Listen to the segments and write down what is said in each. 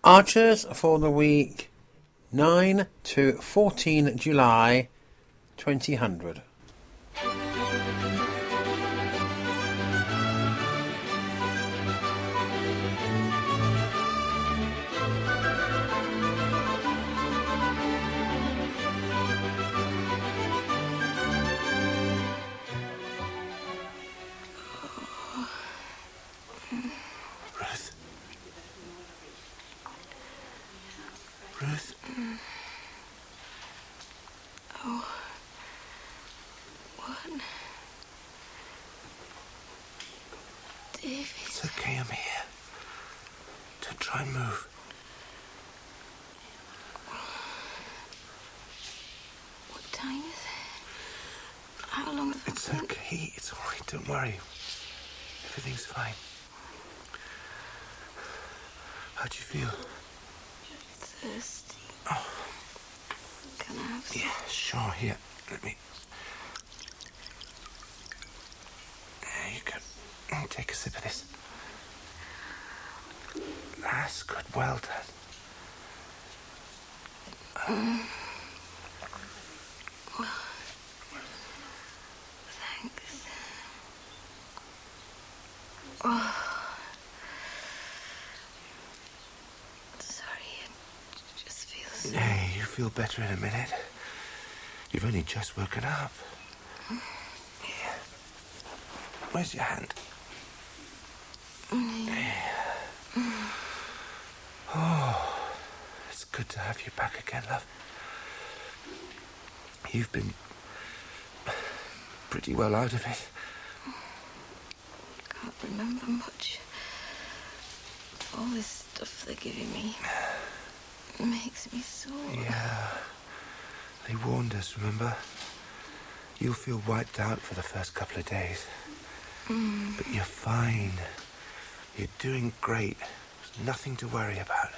Archers for the week 9 to 14 July 2000. Ruth? Oh. What? David? It's okay, I'm here. Don't try and move. What time is it? How long have I It's been? okay, it's all right, don't worry. Everything's fine. How do you feel? Thirsty. Oh. Can I have some? Yeah, sure, here. Let me... There you go. Take a sip of this. That's good, well done. Thanks. Oh. Sorry, it just feels... Hey, you feel better in a minute. You've only just woken up. Yeah. Where's your hand? Yeah. Oh, it's good to have you back again, love. You've been pretty well out of it. Can't remember much. All this stuff they're giving me makes me sore. Yeah. They warned us, remember? You'll feel wiped out for the first couple of days. But you're fine. You're doing great. There's nothing to worry about.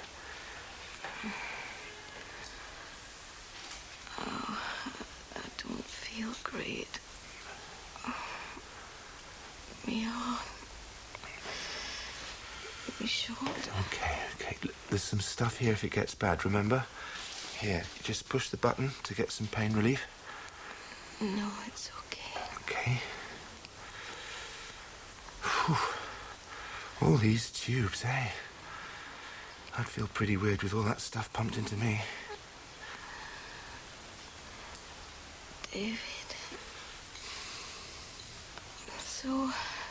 Oh, I don't feel great. Me arm. Me shoulder. Okay. There's some stuff here if it gets bad, remember? Here, you just push the button to get some pain relief. No, it's okay. Okay. Whew. All these tubes, eh? I'd feel pretty weird with all that stuff pumped into me. David. So...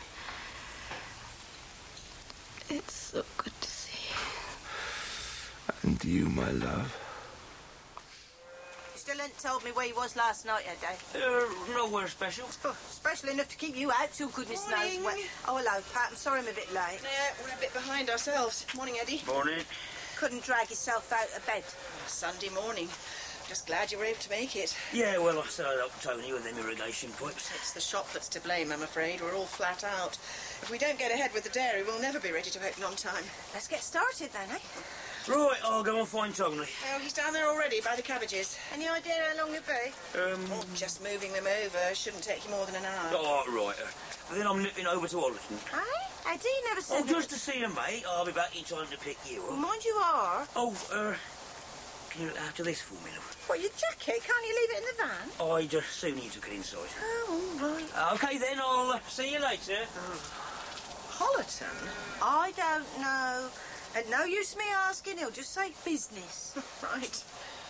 It's so good to see you. And you, my love. You still ain't told me where you was last night, Dave. Nowhere special. Oh, special enough to keep you out till goodness knows when. Oh, hello, Pat. I'm sorry I'm a bit late. Yeah, we're a bit behind ourselves. Morning, Eddie. Morning. Couldn't drag yourself out of bed. Sunday morning. Just glad you were able to make it. Yeah, well, I started up Tony with them irrigation pipes. It's the shop that's to blame, I'm afraid. We're all flat out. If we don't get ahead with the dairy, we'll never be ready to open on time. Let's get started then, eh? Right, I'll go and find Tony. Oh, he's down there already by the cabbages. Any idea how long it'll be? Oh, just moving them over. Shouldn't take you more than an hour. Oh, right. But then I'm nipping over to Ollerton. Aye? I do never said... Oh, just to see him, mate. I'll be back in time to pick you up. Mind you are. Oh, can you look after this for me, love? What, your jacket? Can't you leave it in the van? I just soon you took it inside. Oh, all right. Okay, then, I'll see you later. Hollerton? I don't know. And no use me asking, he'll just say business. Right.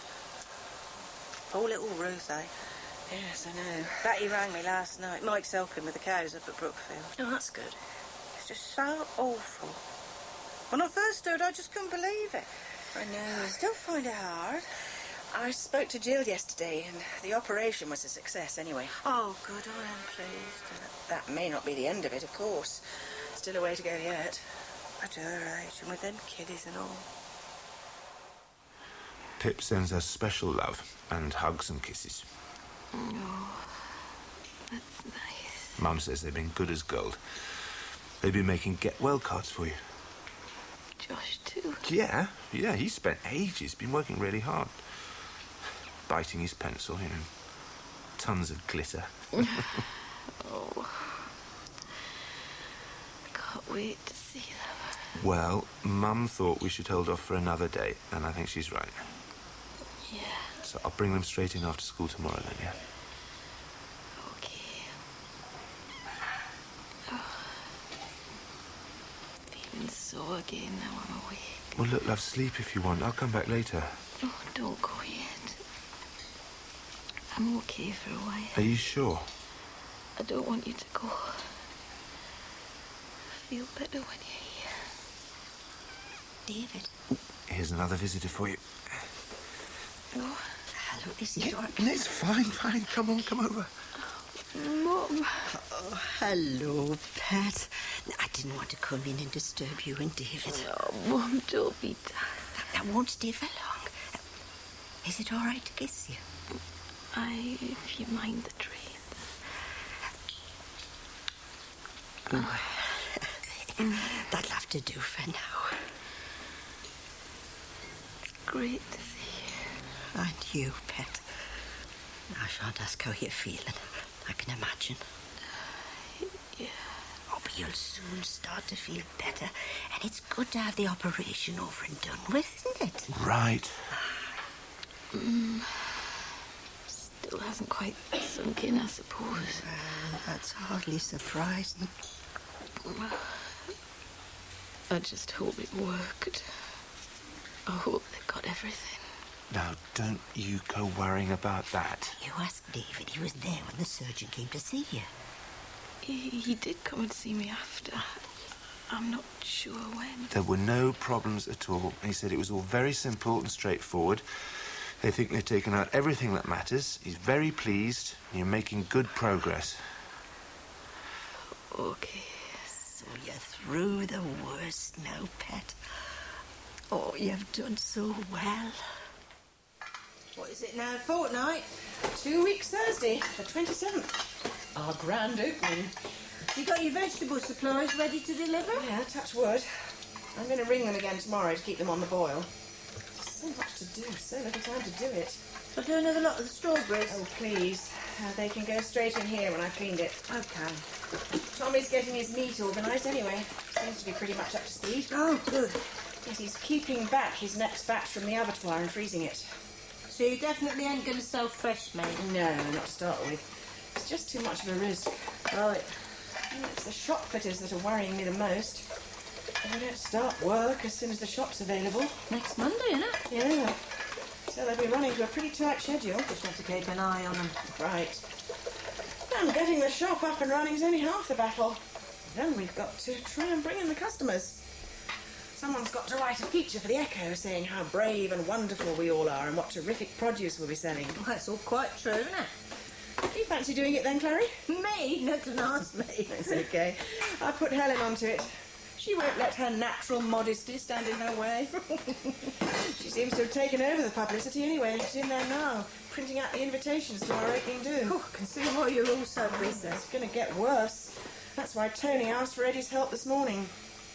Poor little Ruth, eh? Yes, I know. Betty rang me last night. Mike's helping with the cows up at Brookfield. Oh, that's good. It's just so awful. When I first heard, I just couldn't believe it. I know. I still find it hard. I spoke to Jill yesterday, and the operation was a success anyway. Oh, good, I am pleased. That may not be the end of it, of course. Still a way to go yet. At her age, and with them kiddies and all. Pip sends us special love and hugs and kisses. Oh, that's nice. Mum says they've been good as gold. They've been making get-well cards for you. Josh, too. Yeah, he spent ages, been working really hard. Biting his pencil, you know. Tons of glitter. Oh. I can't wait to see them. Well, Mum thought we should hold off for another day, and I think she's right. Yeah. So I'll bring them straight in after school tomorrow then, yeah? Okay. Oh. Feeling sore again now I'm awake. Well, look, love, sleep if you want. I'll come back later. Oh, don't go yet. I'm okay for a while. Are you sure? I don't want you to go. I feel better when you're here. David. Here's another visitor for you. Oh, Hello, is it all right? It's fine, fine. Come on, come over. Mum. Oh, hello, Pat. I didn't want to come in and disturb you and David. No, Mum, don't be tired. That won't stay for long. Is it all right to kiss you? If you mind the trains. That'll have to do for now. It's great to see you. And you, Pet. I shan't ask how you're feeling. I can imagine. Yeah. Oh, but you'll soon start to feel better. And it's good to have the operation over and done with, isn't it? Right. Still hasn't quite sunk in, I suppose. Well, that's hardly surprising. I just hope it worked. I hope they got everything. Now, don't you go worrying about that. You asked David. He was there when the surgeon came to see you. He did come and see me after. I'm not sure when. There were no problems at all. He said it was all very simple and straightforward. They think they've taken out everything that matters. He's very pleased. You're making good progress. Okay. So you're through the worst now, Pet. Oh, you've done so well. What is it now? Fortnight? 2 weeks Thursday, the 27th. Our grand opening. You got your vegetable supplies ready to deliver? Yeah, touch wood. I'm going to ring them again tomorrow to keep them on the boil. So much to do, so little time to do it. I'll do another lot of the strawberries. Oh, please. They can go straight in here when I've cleaned it. Okay. Tommy's getting his meat organised anyway. Seems to be pretty much up to speed. Oh, good. Yes, he's keeping back his next batch from the abattoir and freezing it. So you definitely ain't going to sell fresh meat? No, not to start with. It's just too much of a risk. Right. It's the shop fitters that are worrying me the most. They don't start work as soon as the shop's available. Next Monday, innit? Yeah. So they'll be running to a pretty tight schedule. Just have to keep an eye on them. Right. And getting the shop up and running is only half the battle. Then we've got to try and bring in the customers. Someone's got to write a feature for the Echo saying how brave and wonderful we all are and what terrific produce we'll be selling. Well, that's all quite true, isn't it? Do you fancy doing it then, Clary? Me? Not to ask me. It's okay. I put Helen onto it. She won't let her natural modesty stand in her way. She seems to have taken over the publicity anyway. She's in there now, printing out the invitations to our opening do. Oh, I can see why you're all so busy. It's going to get worse. That's why Tony asked for Eddie's help this morning.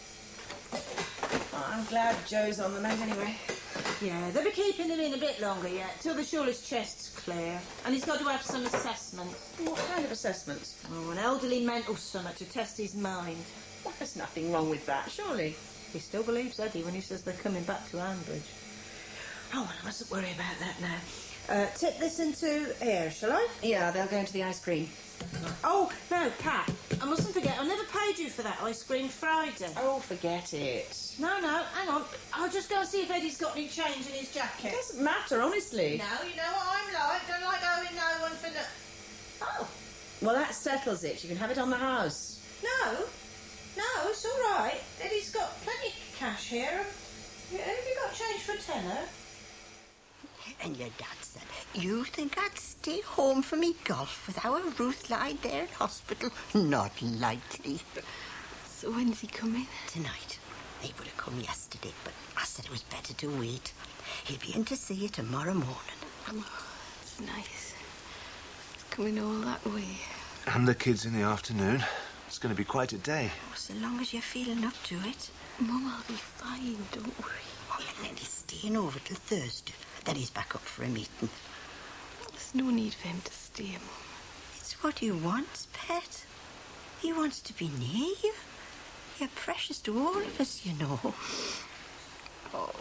Oh, I'm glad Joe's on the mend anyway. Yeah, they'll be keeping him in a bit longer yet, till they're sure his chest's clear. And he's got to have some assessment. What kind of assessments? Oh, an elderly mental summit to test his mind. Well, there's nothing wrong with that, surely. He still believes Eddie when he says they're coming back to Ambridge. Oh, well, I mustn't worry about that now. Tip this into here, shall I? Yeah, they'll go into the ice cream. Oh, no, Kat, I mustn't forget, I never paid you for that ice cream Friday. Oh, forget it. No, hang on. I'll just go and see if Eddie's got any change in his jacket. It doesn't matter, honestly. No, you know what I'm like. Don't like owing no one for no... Oh, Well, that settles it. You can have it on the house. no, it's all right. Eddie's got plenty of cash here. Have you got change for a tenner? And your dad said, you think I'd stay home for me golf with our Ruth lying there in hospital? Not likely. So when's he coming? Tonight. He would have come yesterday, but I said it was better to wait. He'll be in to see you tomorrow morning. Oh, it's nice. It's coming all that way. And the kids in the afternoon. It's going to be quite a day. Oh, so long as you're feeling up to it. Mum, I'll be fine, don't worry. Oh, and then he's staying over till Thursday. Then he's back up for a meeting. There's no need for him to stay, Mum. It's what he wants, Pet. He wants to be near you. You're precious to all of us, you know. Oh.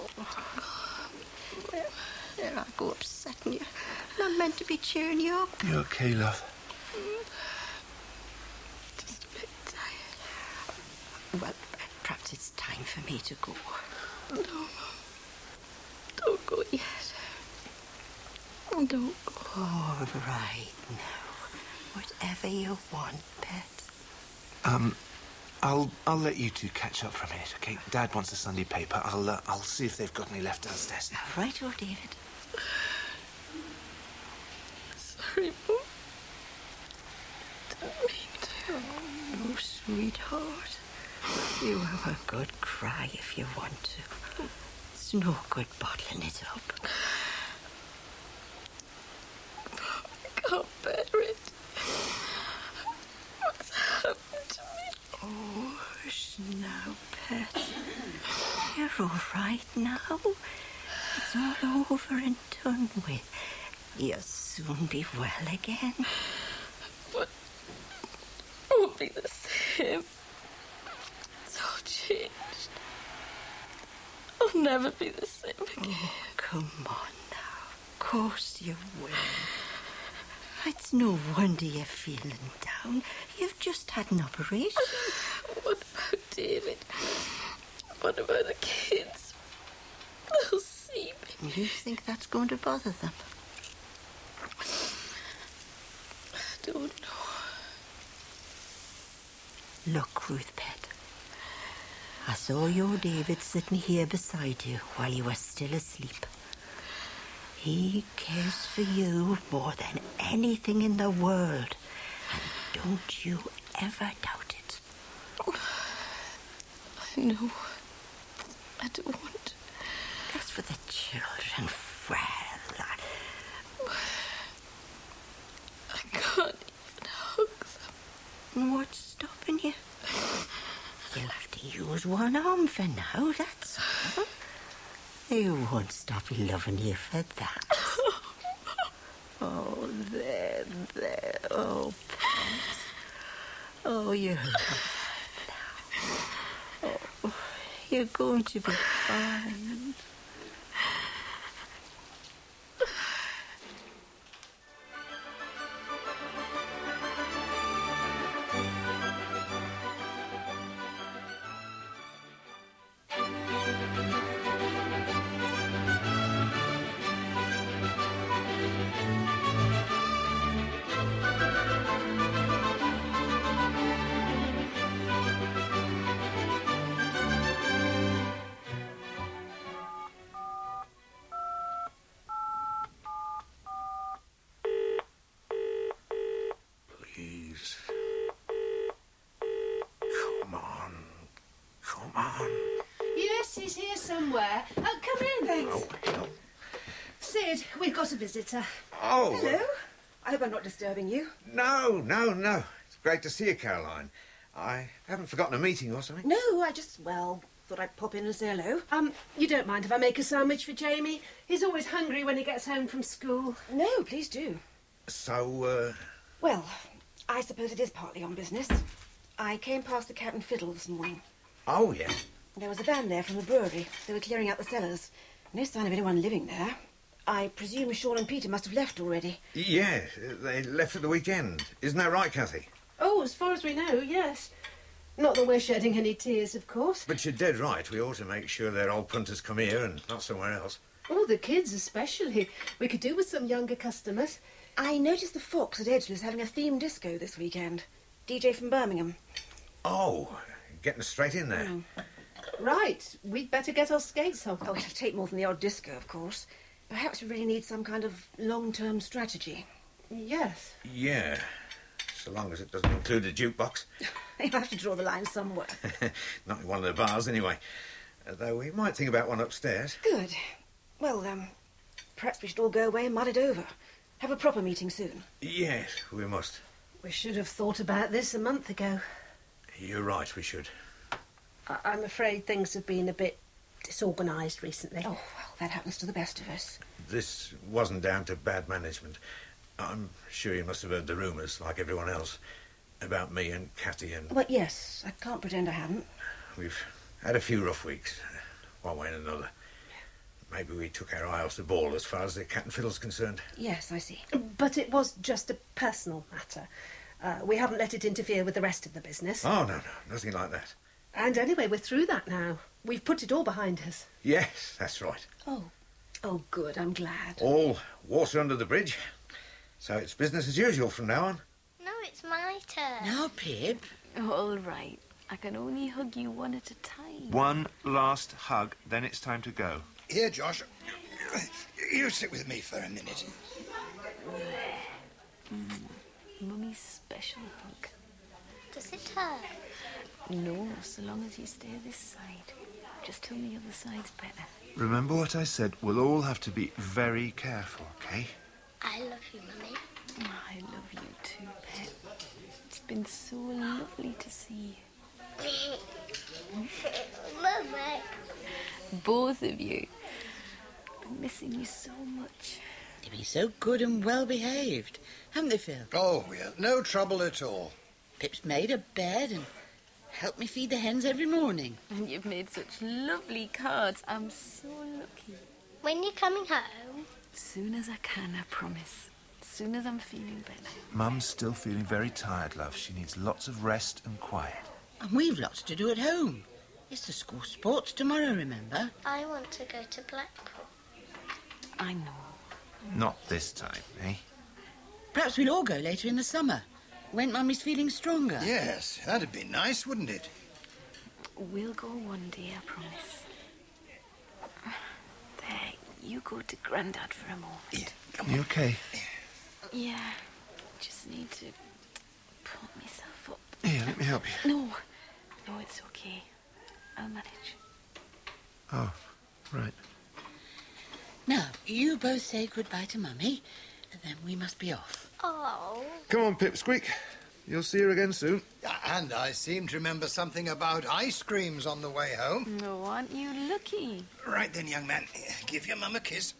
There I go upsetting you. Not meant to be cheering you up. You okay, love? Just a bit tired. Well, perhaps it's time for me to go. No. Don't go yet. Don't go. All right now. Whatever you want, Pet. I'll let you two catch up for a minute, okay? Dad wants the Sunday paper. I'll see if they've got any left downstairs. Right, oh, David. Sorry, Mum. Didn't mean to. Oh, sweetheart. You have a good cry if you want to. It's no good bottling it up. I can't bear it. What's happened to me? Oh, hush now, Pet. You're all right now. It's all over and done with. You'll soon be well again. But it won't be the same. It's all changed. I'll never be the same again. Oh, come on now. Of course you will. It's no wonder you're feeling down. You've just had an operation. What about David? What about the kids? They'll see me. You think that's going to bother them? I don't know. Look, Ruth Pet. I saw your David sitting here beside you while you were still asleep. He cares for you more than anything in the world. And don't you ever doubt it. I know. I don't. As for the children, well, I can't even hug them. what's stopping you? You'll have to use one arm for now, that's all. They won't stop loving you for that. Oh, there. Oh, Pet. Oh, you're now. Oh, you're going to be fine. Please. Come on. Yes, he's here somewhere. Come in, thanks. Oh. Sid, we've got a visitor. Oh. Hello. I hope I'm not disturbing you. No. It's great to see you, Caroline. I haven't forgotten a meeting or something. No, I just, thought I'd pop in and say hello. You don't mind if I make a sandwich for Jamie? He's always hungry when he gets home from school. No, please do. So, Well, I suppose it is partly on business. I came past the Cat and Fiddle this morning. oh, yeah. There was a van there from the brewery. They were clearing out the cellars. No sign of anyone living there. I presume Sean and Peter must have left already. Yeah, they left at the weekend. Isn't that right, Cathy? Oh, as far as we know, yes. Not that we're shedding any tears, of course. But you're dead right. We ought to make sure their old punters come here and not somewhere else. Oh, the kids especially. We could do with some younger customers. I noticed the Fox at Edgeley's having a themed disco this weekend. DJ from Birmingham. Oh, getting straight in there. Right. We'd better get our skates on. Oh, it'll take more than the odd disco, of course. Perhaps we really need some kind of long-term strategy. Yes. Yeah, so long as it doesn't include a jukebox. You'll have to draw the line somewhere. Not in one of the bars, anyway. Though we might think about one upstairs. Good. Well, perhaps we should all go away and mull it over. Have a proper meeting soon. Yes, we must. We should have thought about this a month ago. You're right, we should. I'm afraid things have been a bit disorganised recently. Oh, well, that happens to the best of us. This wasn't down to bad management. I'm sure you must have heard the rumours, like everyone else. about me and Cathy and... Well, yes, I can't pretend I haven't. We've had a few rough weeks, one way and another. Maybe we took our eye off the ball as far as the cat and fiddle's concerned. Yes, I see. But it was just a personal matter. We haven't let it interfere with the rest of the business. Oh, no, nothing like that. And anyway, we're through that now. We've put it all behind us. Yes, that's right. Oh, good, I'm glad. All water under the bridge. So it's business as usual from now on. No, it's my turn. No, Pip. All right. I can only hug you one at a time. One last hug, then it's time to go. Here, Josh. You sit with me for a minute. Mummy's special hug. Does it hurt? No, so long as you stay this side. Just tell me the other side's better. Remember what I said? We'll all have to be very careful, OK? I love you, Mummy. I love you too, Pet. It's been so lovely to see you. Mummy. Both of you. I'm missing you so much. They've been so good and well behaved, haven't they, Phil? Oh, yeah, no trouble at all. Pip's made a bed and helped me feed the hens every morning. And you've made such lovely cards. I'm so lucky. When you're coming home? Soon as I can, I promise. Soon as I'm feeling better. Mum's still feeling very tired, love. She needs lots of rest and quiet. And we've lots to do at home. It's the school sports tomorrow, remember? I want to go to Blackpool. I know. Not this time, eh? Perhaps we'll all go later in the summer, when Mummy's feeling stronger. Yes, that'd be nice, wouldn't it? We'll go one day, I promise. There, you go to Grandad for a moment. Yeah, You OK? Yeah, just need to pull myself up. Here, let me help you. No, it's okay. I'll manage. Oh, right. Now, you both say goodbye to Mummy, and then we must be off. Oh. Come on, Pipsqueak. You'll see her again soon. And I seem to remember something about ice creams on the way home. No, aren't you lucky? Right then, young man. Give your mum a kiss.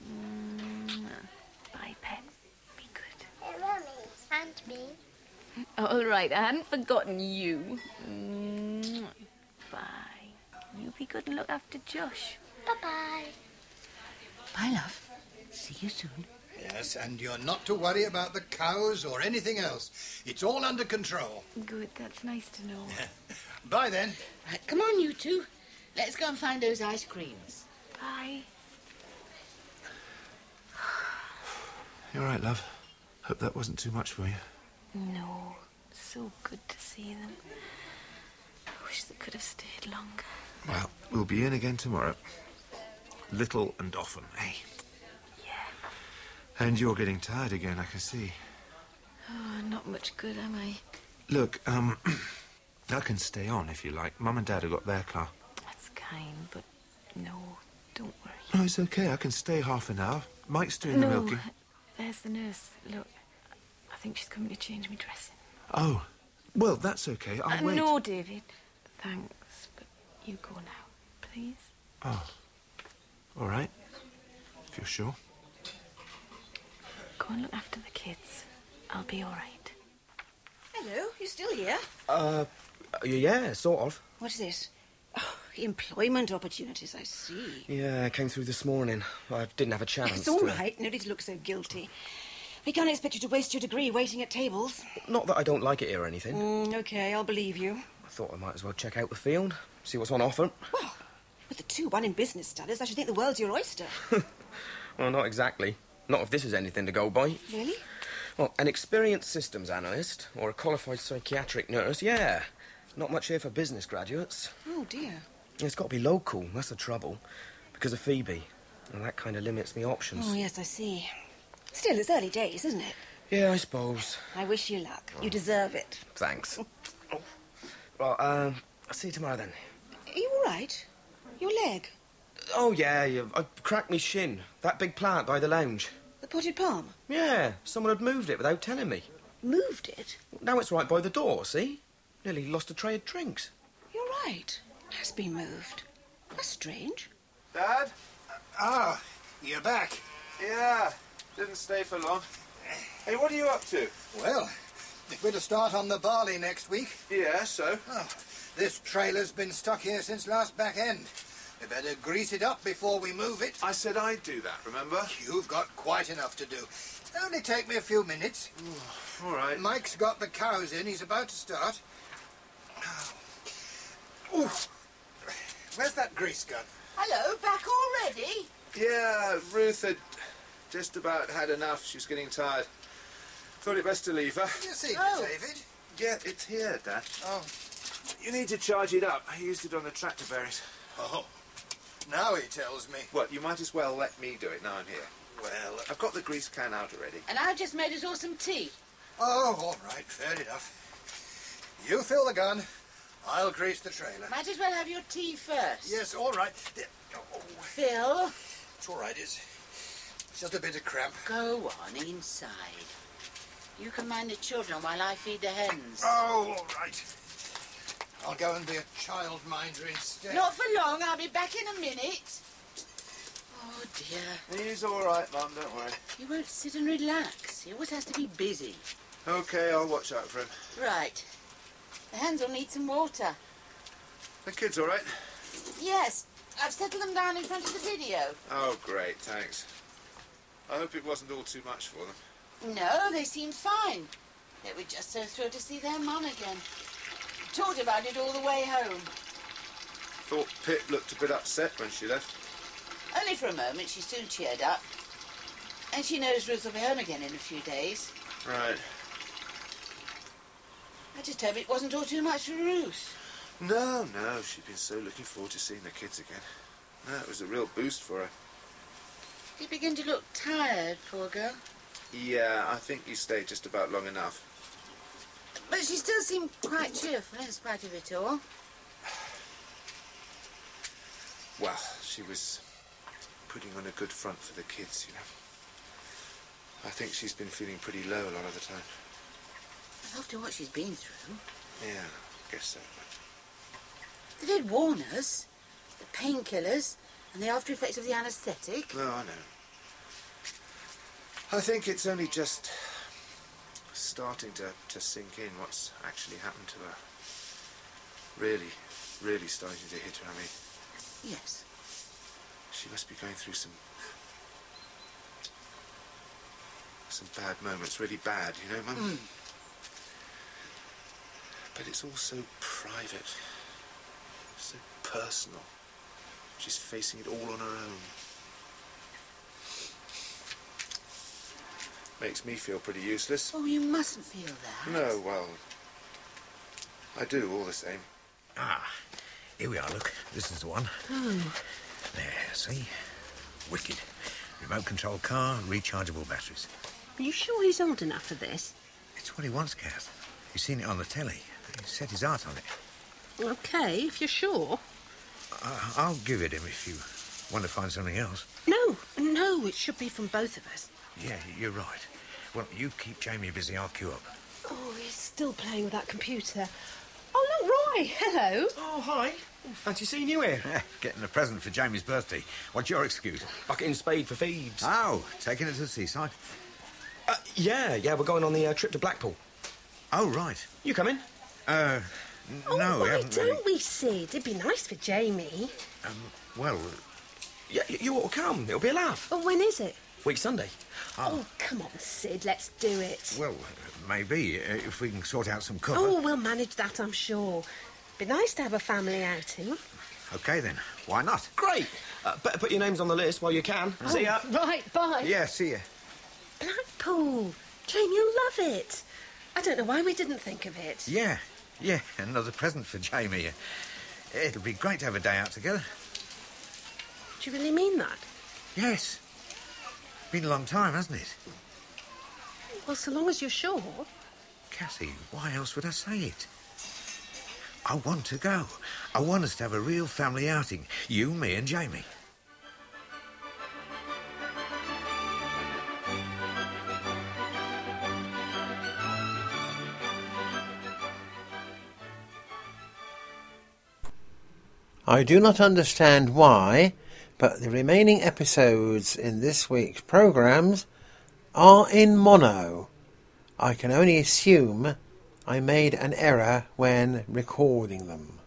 Bye, Pet. Be good. Hey, Mummy. And me. All right, I hadn't forgotten you. Bye. You be good and look after Josh. Bye-bye. Bye, love. See you soon. Yes, and you're not to worry about the cows or anything else. It's all under control. Good, that's nice to know. Bye, then. Right, come on, you two. Let's go and find those ice creams. Bye. You all right, love? Hope that wasn't too much for you. No, so good to see them. I wish they could have stayed longer. Well, we'll be in again tomorrow. Little and often, eh? Yeah. And you're getting tired again, I can see. Oh, not much good, am I? Look, I can stay on if you like. Mum and Dad have got their car. That's kind, but no, don't worry. No, it's okay. I can stay half an hour. Mike's doing the milking. There's the nurse. Look, I think she's coming to change me dressing. Oh, well, that's okay. I'll wait. No, David. Thanks, but you go now, please. Oh, all right. If you're sure. Go and look after the kids. I'll be all right. Hello, you still here? Yeah, sort of. What is this? Oh, employment opportunities, I see. Yeah, I came through this morning. I didn't have a chance. It's all right. No need to look so guilty. We can't expect you to waste your degree waiting at tables. Not that I don't like it here or anything. OK, I'll believe you. I thought I might as well check out the field, see what's on offer. Well, with the 2-1 in business studies, I should think the world's your oyster. Well, not exactly. Not if this is anything to go by. Really? Well, an experienced systems analyst or a qualified psychiatric nurse, yeah. Not much here for business graduates. Oh, dear. It's got to be local, that's the trouble. Because of Phoebe. And that kind of limits me options. Oh, yes, I see. Still, it's early days, isn't it? Yeah, I suppose. I wish you luck. You deserve it. Thanks. Well, I'll see you tomorrow then. Are you all right? Your leg? Oh, yeah, I cracked me shin. That big plant by the lounge. The potted palm? Yeah, someone had moved it without telling me. Moved it? Now it's right by the door, see? Nearly lost a tray of drinks. You're right. It has been moved. That's strange. Dad? Ah, you're back. Yeah, didn't stay for long. Hey, what are you up to? Well, We're to start on the barley next week. Yeah, so? Oh, this trailer's been stuck here since last back end. We better grease it up before we move it. I said I'd do that, remember? You've got quite enough to do. Only take me a few minutes. All right. Mike's got the cows in. He's about to start. Ooh. Where's that grease gun? Hello, back already? Yeah, Ruth had just about had enough. She's getting tired. Thought it best to leave her. You see, David? Yeah, it's here, Dad. Oh. You need to charge it up. I used it on the tractor bearings. Oh. Now he tells me. What, you might as well let me do it now I'm here. Well, I've got the grease can out already. And I've just made us all some tea. Oh, all right, fair enough. You fill the gun. I'll grease the trailer. Might as well have your tea first. Yes, all right. Oh, Phil. it's all right, it's just a bit of cramp. Go on inside. You can mind the children while I feed the hens. Oh, all right. I'll go and be a childminder instead. Not for long. I'll be back in a minute. Oh, dear. He's all right, Mum, don't worry. He won't sit and relax. He always has to be busy. OK, I'll watch out for him. Right. The hens will need some water. The kid's all right? Yes. I've settled them down in front of the video. Oh, great, thanks. I hope it wasn't all too much for them. No, they seemed fine. They were just so thrilled to see their mum again. Talked about it all the way home. Thought Pip looked a bit upset when she left. Only for a moment. She soon cheered up. And she knows Ruth will be home again in a few days. Right. I just hope it wasn't all too much for Ruth. No, she'd been so looking forward to seeing the kids again. No, it was a real boost for her. You begin to look tired, poor girl. Yeah, I think you stayed just about long enough. But she still seemed quite cheerful in spite of it all. Well, she was putting on a good front for the kids, you know. I think she's been feeling pretty low a lot of the time. After what she's been through. Yeah, I guess so. They did warn us. The painkillers and the after effects of the anaesthetic. No, I know. I think it's only just starting to sink in what's actually happened to her. Really starting to hit her, I mean. Yes. She must be going through some bad moments, really bad, you know, Mum? But it's all so private, so personal. She's facing it all on her own. Makes me feel pretty useless. Oh, you mustn't feel that. No, well, I do all the same. Ah, here we are, look. This is the one. Oh. There, see? Wicked. Remote control car, rechargeable batteries. Are you sure he's old enough for this? It's what he wants, Kath. He's seen it on the telly. He's set his heart on it. OK, if you're sure. I'll give it him if you want to find something else. No, it should be from both of us. Yeah, you're right. Well, you keep Jamie busy, I'll queue up. Oh, he's still playing with that computer. Oh, look, Roy, hello. Oh, hi. Fancy seeing you here. Getting a present for Jamie's birthday. What's your excuse? Bucket and spade for feeds. Oh, taking it to the seaside? Yeah, we're going on the trip to Blackpool. Oh, right. You coming? Oh, no, we why haven't don't really... we, Sid? It'd be nice for Jamie. Well... Yeah, you ought to come. It'll be a laugh. Oh, when is it? Week Sunday. Oh, come on, Sid, let's do it. Well, maybe, if we can sort out some cover. Oh, we'll manage that, I'm sure. Be nice to have a family outing. OK, then. Why not? Great. Better put your names on the list while you can. See ya. Right, bye. Yeah, see ya. Blackpool. Jamie, you'll love it. I don't know why we didn't think of it. Yeah, another present for Jamie. It'll be great to have a day out together. Do you really mean that? Yes. Been a long time, hasn't it? Well, so long as you're sure. Cassie, why else would I say it? I want to go. I want us to have a real family outing. You, me and Jamie. I do not understand why, but the remaining episodes in this week's programmes are in mono. I can only assume I made an error when recording them.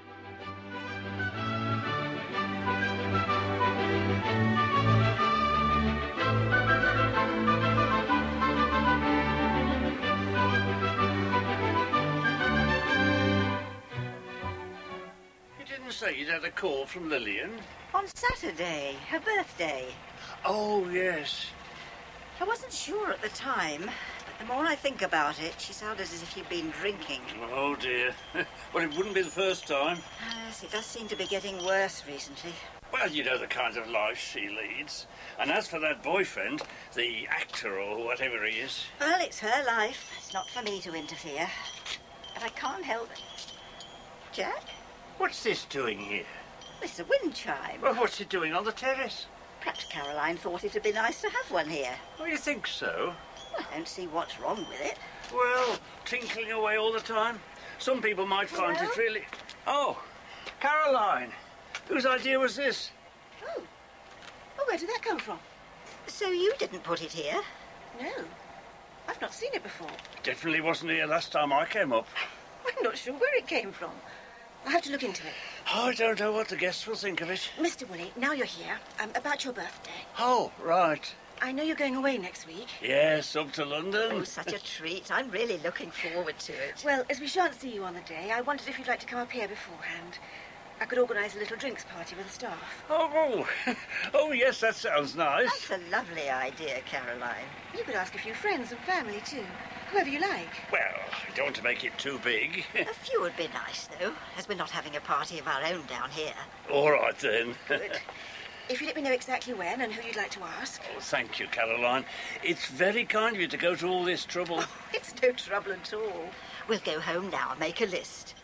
You didn't say you'd had a call from Lillian? On Saturday, her birthday. Oh, yes. I wasn't sure at the time, but the more I think about it, she sounded as if she'd been drinking. Oh, dear. Well, it wouldn't be the first time. Yes, it does seem to be getting worse recently. Well, you know the kind of life she leads. And as for that boyfriend, the actor or whatever he is... Well, it's her life. It's not for me to interfere. But I can't help it. Jack? What's this doing here? It's a wind chime. Well, what's it doing on the terrace? Perhaps Caroline thought it'd be nice to have one here. Oh, you think so? I don't see what's wrong with it. Well, tinkling away all the time. Some people might find it really... Oh, Caroline. Whose idea was this? Oh, where did that come from? So you didn't put it here? No. I've not seen it before. Definitely wasn't here last time I came up. I'm not sure where it came from. I'll have to look into it. I don't know what the guests will think of it. Mr. Woolley, now you're here, about your birthday. Oh, right. I know you're going away next week. Yes, up to London. Oh, such a treat. I'm really looking forward to it. Well, as we shan't see you on the day, I wondered if you'd like to come up here beforehand. I could organise a little drinks party with the staff. Oh, oh, yes, that sounds nice. That's a lovely idea, Caroline. You could ask a few friends and family, too. Whoever you like. Well, I don't want to make it too big. A few would be nice, though, as we're not having a party of our own down here. All right, then. Good. If you let me know exactly when and who you'd like to ask. Oh, thank you, Caroline. It's very kind of you to go to all this trouble. Oh, it's no trouble at all. We'll go home now and make a list.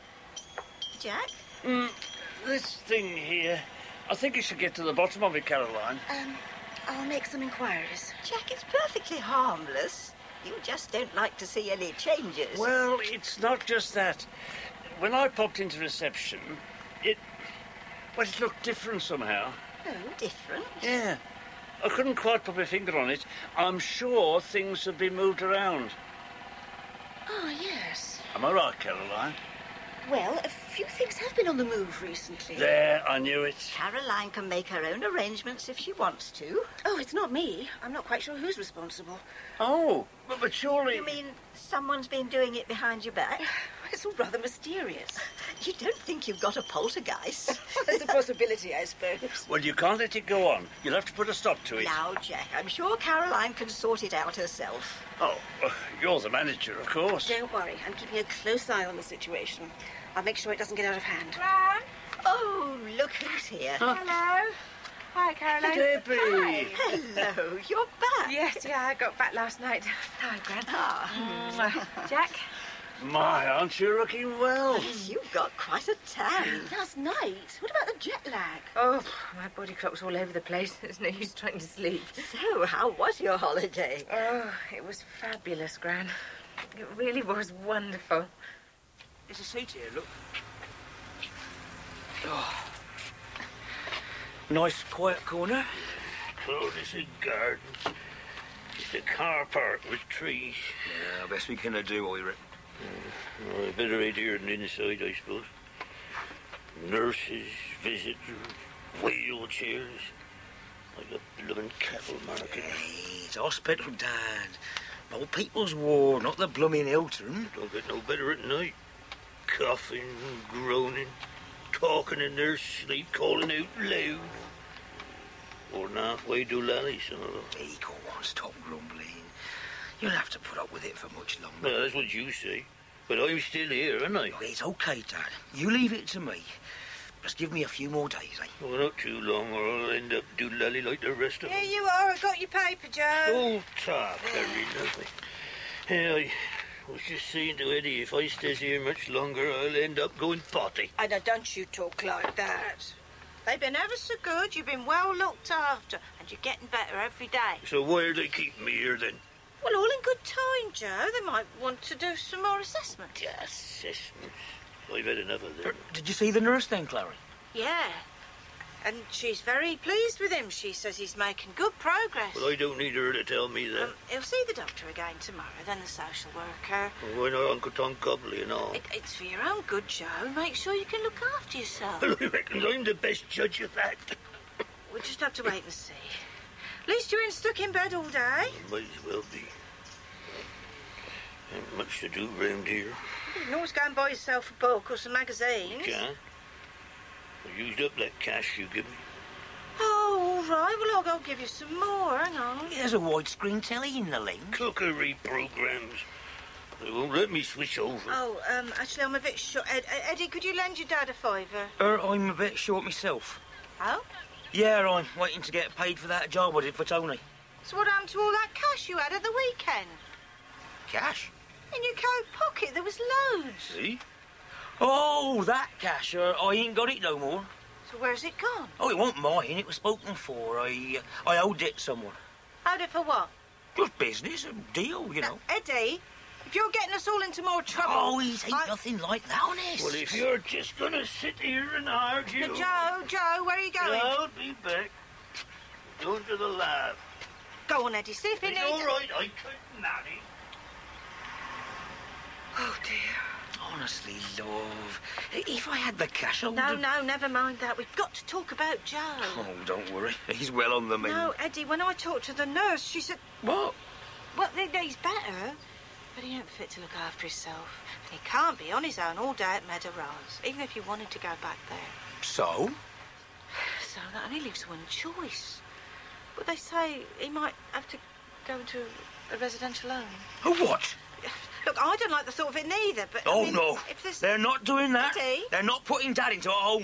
Jack? This thing here, I think you should get to the bottom of it, Caroline. I'll make some inquiries. Jack, it's perfectly harmless. You just don't like to see any changes. Well, it's not just that. When I popped into reception, it looked different somehow. Oh, different? Yeah. I couldn't quite put my finger on it. I'm sure things have been moved around. Oh, yes. Am I right, Caroline? Well, a few things have been on the move recently. There, I knew it. Caroline can make her own arrangements if she wants to. Oh, it's not me. I'm not quite sure who's responsible. Oh, but surely... You mean someone's been doing it behind your back? It's all rather mysterious. You don't think you've got a poltergeist? There's a possibility, I suppose. Well, you can't let it go on. You'll have to put a stop to it. Now, Jack, I'm sure Caroline can sort it out herself. Oh, you're the manager, of course. Don't worry. I'm keeping a close eye on the situation. I'll make sure it doesn't get out of hand. Gran? Oh, look who's here. Hello. Hi, Caroline. Debbie. Hi. Hello, you're back. Yes, yeah, I got back last night. Hi, Gran. Ah. Jack? My, aren't you looking well? You've got quite a tan. Last night? What about the jet lag? Oh, my body clock's all over the place. There's no use trying to sleep. So, how was your holiday? Oh, it was fabulous, Gran. It really was wonderful. There's a seat here, look. Oh. Nice quiet corner. Oh, this is garden. Just a car park with trees. Yeah, best we can do, I reckon. Well, better out here than inside, I suppose. Nurses, visitors, wheelchairs. Like a blooming cattle market. Hey, it's hospital, Dad. Old people's war, not the blooming Hilton. Don't get no better at night. Coughing, groaning, talking in their sleep, calling out loud. Or not, way do lally, some of them. Hey, go on, stop grumbling. You'll have to put up with it for much longer. Well, that's what you say. But I'm still here, aren't I? Oh, it's okay, Dad. You leave it to me. Just give me a few more days, eh? Well, not too long, or I'll end up doodlally like the rest of them. Here you are. I got your paper, Joe. Oh, talk, Harry, nothing. Hey, I was just saying to Eddie, if I stays here much longer, I'll end up going potty. Now, don't you talk like that. They've been ever so good. You've been well looked after, and you're getting better every day. So why are they keeping me here, then? Well, all in good time, Joe. They might want to do some more assessment. Yeah, assessments. I've had enough of them. Did you see the nurse then, Clary? Yeah. And she's very pleased with him. She says he's making good progress. Well, I don't need her to tell me that. He'll see the doctor again tomorrow, then the social worker. Well, why not Uncle Tom Cobley and all? It's for your own good, Joe. Make sure you can look after yourself. Well, I reckon I'm the best judge of that. We'll just have to wait and see. At least you ain't stuck in bed all day. Might as well be. Ain't much to do round here. You can always go and buy yourself a book or some magazines. You can. I used up that cash you give me. Oh, all right. Well, I'll go give you some more. Hang on. There's a widescreen telly in the link. Cookery programs. They won't let me switch over. Oh, actually, I'm a bit short. Eddie, could you lend your dad a fiver? I'm a bit short myself. Oh? Yeah, I'm waiting to get paid for that job I did for Tony. So what happened to all that cash you had at the weekend? Cash? In your coat pocket, there was loads. See? Oh, that cash. I ain't got it no more. So where's it gone? Oh, it wasn't mine. It was spoken for. I owed it to someone. Owed it for what? Just business, a deal, you know. Eddie, if you're getting us all into more trouble... Oh, it ain't nothing like that, honest. Well, if you're just going to sit here and argue... Joe, where are you going? I'll be back. Going to the lab. Go on, Eddie, see if he It's needs... all right, I couldn't marry. Oh, dear. Honestly, love, if I had the cash, I would No, never mind that. We've got to talk about Joe. Oh, don't worry. He's well on the mend. No, Eddie, when I talked to the nurse, she said... What? Well, he's better, but he ain't fit to look after himself. And he can't be on his own all day at Meadow Rise, even if you wanted to go back there. So? So that only leaves one choice. But they say he might have to go into a residential home. A what? Look, I don't like the thought of it neither, but... Oh, I mean, no. If there's... They're not doing that. Eddie? They're not putting Dad into a home.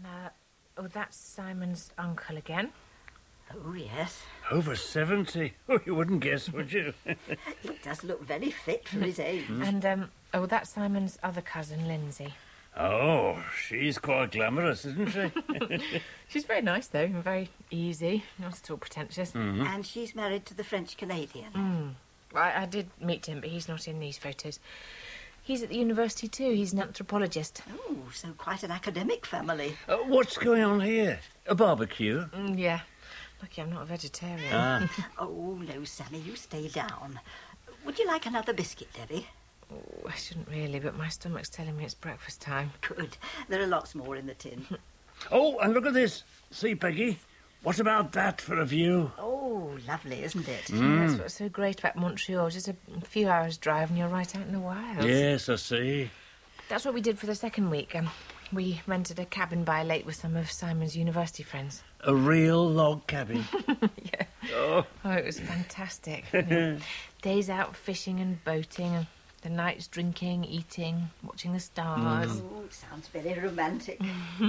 And, that's Simon's uncle again. Oh, yes. Over 70? Oh, you wouldn't guess, would you? He does look very fit for his age. And, that's Simon's other cousin, Lindsay. Oh, she's quite glamorous, isn't she? She's very nice, though, and very easy, not at all pretentious. Mm-hmm. And she's married to the French-Canadian. I did meet him, but he's not in these photos. He's at the university too. He's an anthropologist. Oh, so quite an academic family. What's going on here? A barbecue? Yeah. Lucky I'm not a vegetarian. Oh, no, Sammy, you stay down. Would you like another biscuit, Debbie? Oh, I shouldn't really, but my stomach's telling me it's breakfast time. Good. There are lots more in the tin. Oh, and look at this. See, Peggy? What about that for a view? Oh, lovely, isn't it? Yeah, that's what's so great about Montreal. Just a few hours' drive and you're right out in the wilds. Yes, I see. That's what we did for the second week. We rented a cabin by a lake with some of Simon's university friends. A real log cabin? Yeah. Oh, it was fantastic. Days out fishing and boating, and the nights drinking, eating, watching the stars. Oh, it sounds very romantic.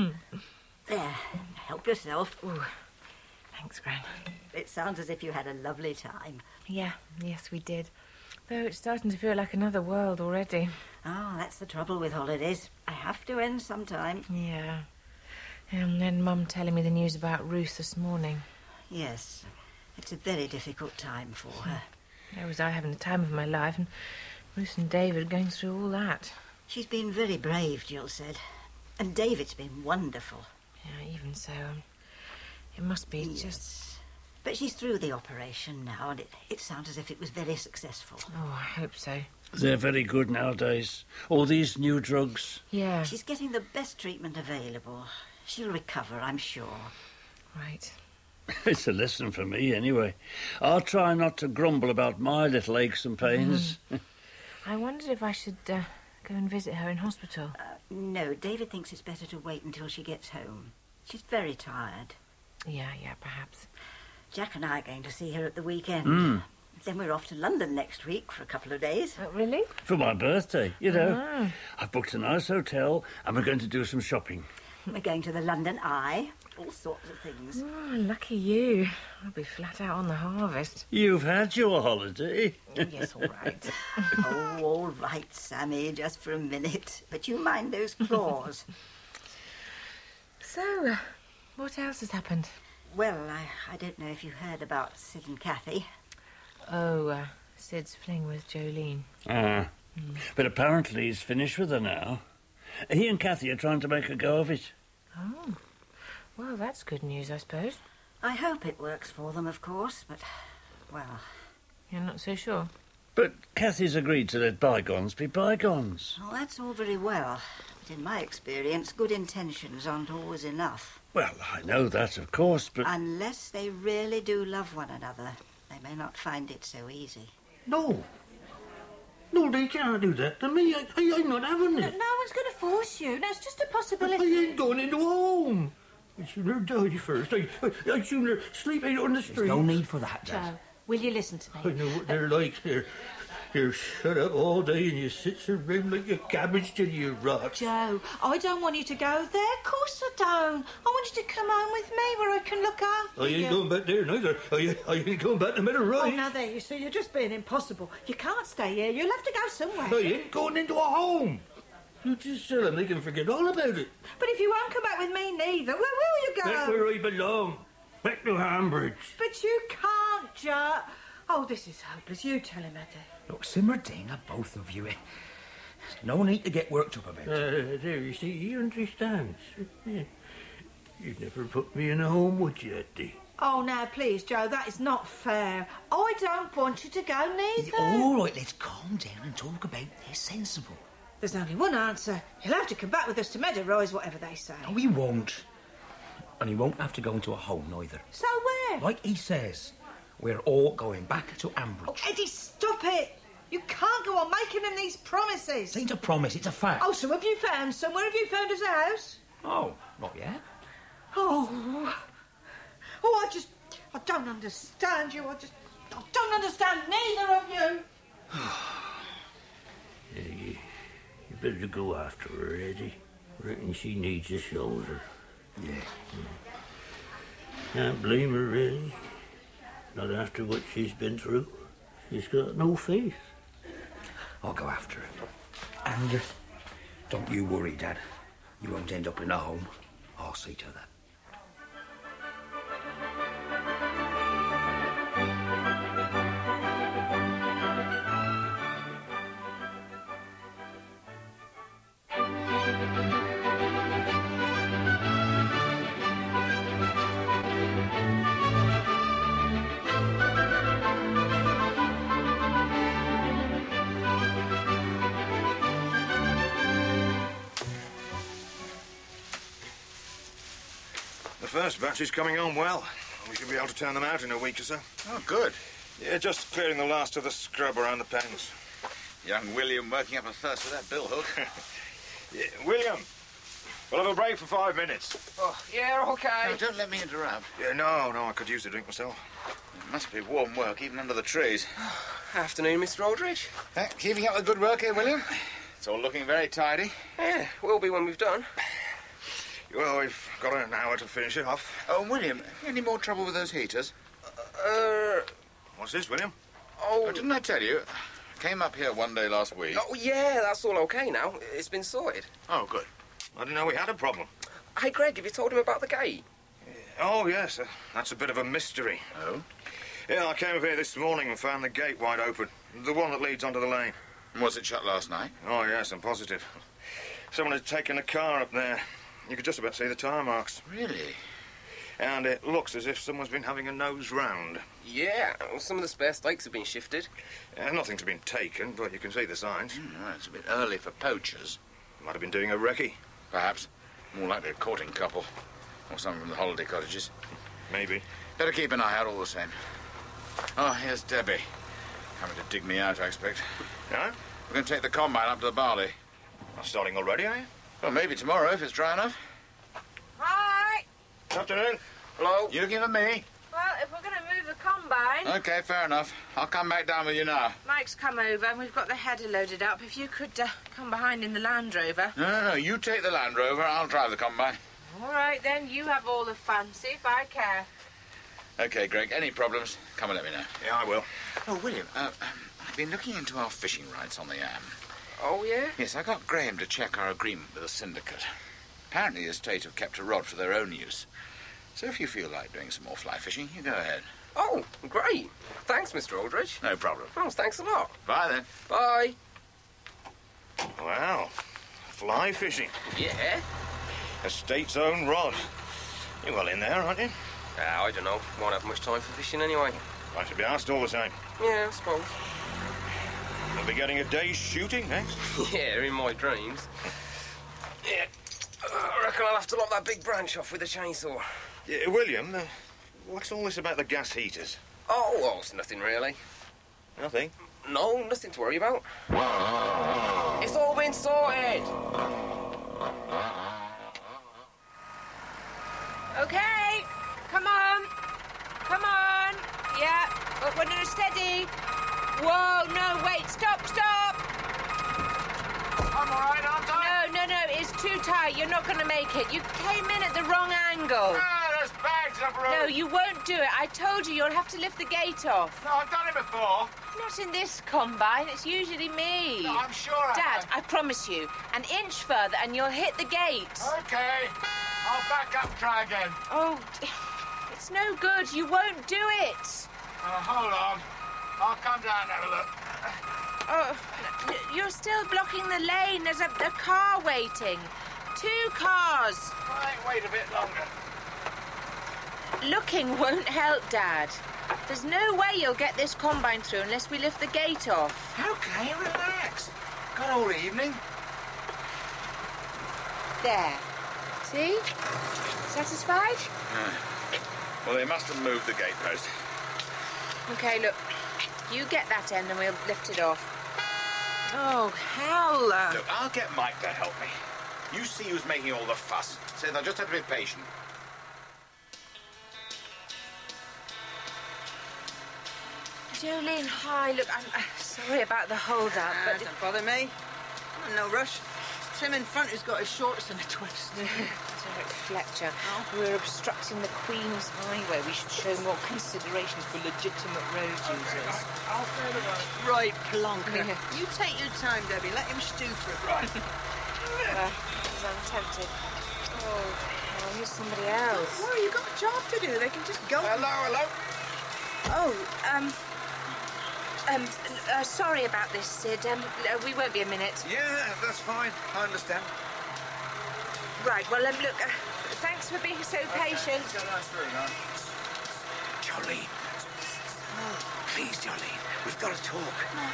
There, help yourself. Ooh. Thanks, Gran. It sounds as if you had a lovely time. Yes, we did. Though it's starting to feel like another world already. Oh, that's the trouble with holidays. I have to end sometime. Yeah. And then Mum telling me the news about Ruth this morning. Yes, it's a very difficult time for her. There was I having the time of my life, and Ruth and David going through all that. She's been very brave, Jill said. And David's been wonderful. Yeah, even so. It must be just... But she's through the operation now, and it sounds as if it was very successful. Oh, I hope so. They're very good nowadays. All these new drugs. Yeah. She's getting the best treatment available. She'll recover, I'm sure. Right. It's a lesson for me, anyway. I'll try not to grumble about my little aches and pains. I wondered if I should go and visit her in hospital. No, David thinks it's better to wait until she gets home. She's very tired. Yeah, perhaps. Jack and I are going to see her at the weekend. Then we're off to London next week for a couple of days. Really? For my birthday, you know. I've booked a nice hotel and we're going to do some shopping. We're going to the London Eye. All sorts of things. Oh, lucky you. I'll be flat out on the harvest. You've had your holiday. Oh, yes, all right. Oh, all right, Sammy, just for a minute. But you mind those claws. So, what else has happened? Well, I don't know if you heard about Sid and Kathy. Oh, Sid's fling with Jolene. But apparently he's finished with her now. He and Kathy are trying to make a go of it. Oh. Well, that's good news, I suppose. I hope it works for them, of course, but, well... You're not so sure? But Kathy's agreed to let bygones be bygones. Well, that's all very well. But in my experience, good intentions aren't always enough. Well, I know that, of course, but... Unless they really do love one another, they may not find it so easy. No. No, they can't do that to me. I'm not having it. No one's going to force you. That's just a possibility. I ain't going into a home. I'd sooner die first. I'd sooner sleep out on the street. There's no need for that, Dad. Joe, will you listen to me? I know what they're like. They're shut up all day and you sit around like a cabbage till you rot. Joe, I don't want you to go there. Of course I don't. I want you to come home with me where I can look after you. I ain't going back there neither. I ain't going back to Meadow Oh, Rise. now there, you see, you're just being impossible. You can't stay here. You'll have to go somewhere. I ain't going into a home. You just tell them they can forget all about it. But if you won't come back with me neither, where will you go? Back where I belong. Back to Hambridge. But you can't, Joe. Oh, this is hopeless. You tell him, Eddie. Look, simmer down, both of you. No need to get worked up about it. There, you see, he understands. You'd never put me in a home, would you, Eddie? Oh, now, please, Joe, that is not fair. I don't want you to go neither. All right, let's calm down and talk about this sensible. There's only one answer. He'll have to come back with us to Meadow Rise, whatever they say. No, he won't. And he won't have to go into a home, neither. So where? Like he says, we're all going back to Ambridge. Oh, Eddie, stop it. You can't go on making him these promises. It ain't a promise, it's a fact. Oh, so have you found somewhere? Have you found us a house? Oh, not yet. Oh, I don't understand you. I don't understand neither of you. You better go after her, Eddie. Reckon she needs a shoulder. Yeah. Can't blame her, really. Not after what she's been through. She's got no faith. I'll go after her. And don't you worry, Dad. You won't end up in a home. I'll see to that. The first batch is coming on well. We should be able to turn them out in a week or so. Oh, good. Yeah, just clearing the last of the scrub around the pens. Young William working up a thirst for that billhook. Yeah, William, we'll have a break for 5 minutes. Oh, yeah, OK. No, don't let me interrupt. Yeah, no, I could use a drink myself. It must be warm work, even under the trees. Afternoon, Mr. Aldridge. Keeping up the good work here, William? It's all looking very tidy. Yeah, will be when we've done. Well, we've got an hour to finish it off. Oh, William, any more trouble with those heaters? What's this, William? Oh, didn't I tell you? Came up here one day last week. Oh, yeah, that's all OK now. It's been sorted. Oh, good. I didn't know we had a problem. Hey, Greg, have you told him about the gate? Oh, yes. That's a bit of a mystery. Oh? Yeah, I came up here this morning and found the gate wide open. The one that leads onto the lane. Was it shut last night? Oh, yes, I'm positive. Someone had taken a car up there. You could just about see the tyre marks. Really? And it looks as if someone's been having a nose round. Yeah, well, some of the spare stakes have been shifted. Nothing's been taken, but you can see the signs. Right, it's a bit early for poachers. Might have been doing a recce. Perhaps. More likely a courting couple. Or someone from the holiday cottages. Maybe. Better keep an eye out all the same. Oh, here's Debbie. Coming to dig me out, I expect. No? We're going to take the combine up to the barley. Starting already, are you? Well, maybe tomorrow, if it's dry enough. Right. Good afternoon. Hello? You looking for me? Well, if we're going to move the combine... OK, fair enough. I'll come back down with you now. Mike's come over and we've got the header loaded up. If you could come behind in the Land Rover. No. You take the Land Rover. I'll drive the combine. All right, then. You have all the fun. See if I care. OK, Greg. Any problems, come and let me know. Yeah, I will. Oh, William, I've been looking into our fishing rights on the Am. Oh, yeah? Yes, I got Graham to check our agreement with the syndicate. Apparently the estate have kept a rod for their own use. So if you feel like doing some more fly fishing, you go ahead. Oh, great. Thanks, Mr. Aldridge. No problem. Oh, thanks a lot. Bye, then. Bye. Wow. Fly fishing. Yeah? Estate's own rod. You're well in there, aren't you? I don't know. Won't have much time for fishing anyway. I should be asked all the same. Yeah, I suppose. We'll be getting a day's shooting next. Yeah, in my dreams. Yeah, I reckon I'll have to lop that big branch off with a chainsaw. Yeah, William, what's all this about the gas heaters? Oh, well, it's nothing really. Nothing? No, nothing to worry about. It's all been sorted. Okay, come on. Come on. Yeah, but when you're steady. Whoa, no, wait, stop. I'm all right, aren't I? No, it's too tight. You're not going to make it. You came in at the wrong angle. Ah, there's bags up road. No, you won't do it. I told you you'll have to lift the gate off. No, I've done it before. Not in this combine. It's usually me. No, I'm sure I Dad, have. I promise you, an inch further and you'll hit the gate. OK. I'll back up and try again. Oh, it's no good. You won't do it. Hold on. I'll come down and have a look. Oh, you're still blocking the lane. There's a car waiting. 2 cars. I ain't wait a bit longer. Looking won't help, Dad. There's no way you'll get this combine through unless we lift the gate off. OK, relax. Got all evening. There. See? Satisfied? Well, they must have moved the gate post. OK, look. You get that end and we'll lift it off. Oh, hell. Look, I'll get Mike to help me. You see who's making all the fuss. So they'll just have to be patient. Jolene, hi. Look, I'm sorry about the hold-up, but... Don't bother me. I'm in no rush. Tim in front who's got his shorts in a twist. Derek Fletcher, we're obstructing the Queen's Highway. We should show more consideration for legitimate road users. I'll clear the road. Right, plonker. Yeah. You take your time, Debbie. Let him stew for it. Right. I'm tempted. Oh, well, here's somebody else. Well, you got a job to do. They can just go. Hello. Oh, sorry about this, Sid. We won't be a minute. Yeah, that's fine. I understand. Right, well, look, thanks for being so patient. Jolene. Please, Jolene. We've got to talk.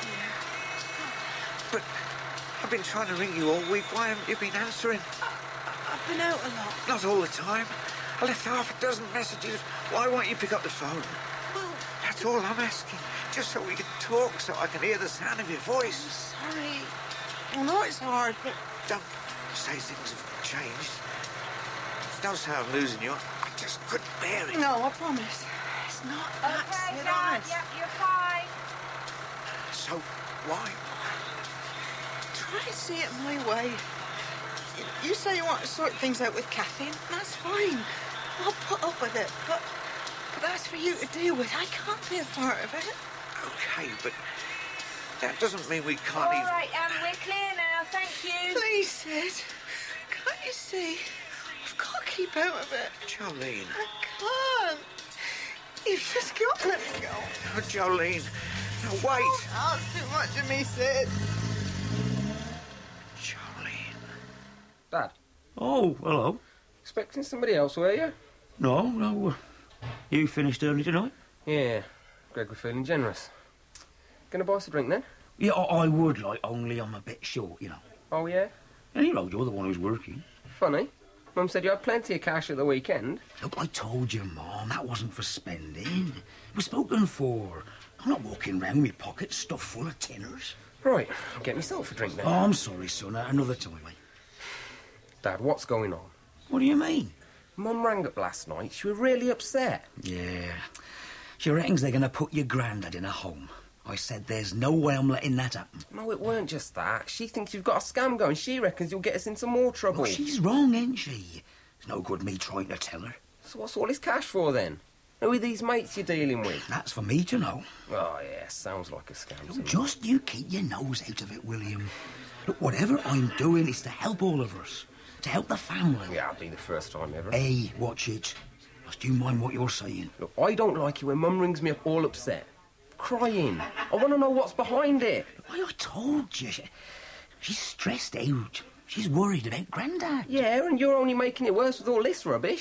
But I've been trying to ring you all week. Why haven't you been answering? I've been out a lot. Not all the time. I left half a dozen messages. Why won't you pick up the phone? Well, that's all I'm asking. Just so we can talk, so I can hear the sound of your voice. Sorry. I know it's hard, but... Don't say things have changed. Don't say I'm losing you. I just couldn't bear it. No, I promise. It's not that, Okay, Sid, Dad, honest. yep, you're fine. So, why? Try to see it my way. You say you want to sort things out with Kathy, and that's fine. I'll put up with it, but that's for you to deal with. I can't be a part of it. Okay, but that doesn't mean we can't All even... right, we're clear now, thank you. Please, Sid. Can't you see? I've got to keep out of it. Jolene. I can't. You've just got to let me go. Oh, Jolene. No, wait. Oh, that's too much of me, Sid. Jolene. Dad. Oh, hello. Expecting somebody else, were you? No. You finished early tonight? Yeah. Greg was feeling generous. Gonna buy us a drink, then? Yeah, I would, only I'm a bit short, you know. Oh, yeah? Anyway, you're the one who's working. Funny. Mum said you had plenty of cash at the weekend. Look, I told you, Mum, that wasn't for spending. It was spoken for. I'm not walking round with pockets stuffed full of tinners. Right, I'll get myself a drink, then. Oh, I'm sorry, son. Another time, mate. Dad, what's going on? What do you mean? Mum rang up last night. She was really upset. Yeah. She reckons they're going to put your granddad in a home. I said there's no way I'm letting that happen. No, it weren't just that. She thinks you've got a scam going. She reckons you'll get us into more trouble. Oh, she's wrong, ain't she? It's no good me trying to tell her. So what's all this cash for, then? Who are these mates you're dealing with? That's for me to know. Oh, yeah, sounds like a scam. Look, just you keep your nose out of it, William. Look, whatever I'm doing is to help all of us. To help the family. Yeah, it'll be the first time ever. Hey, watch it. Must you mind what you're saying? Look, I don't like it when Mum rings me up all upset. Crying. I want to know what's behind it. Well, I told you. She's stressed out. She's worried about Grandad. Yeah, and you're only making it worse with all this rubbish.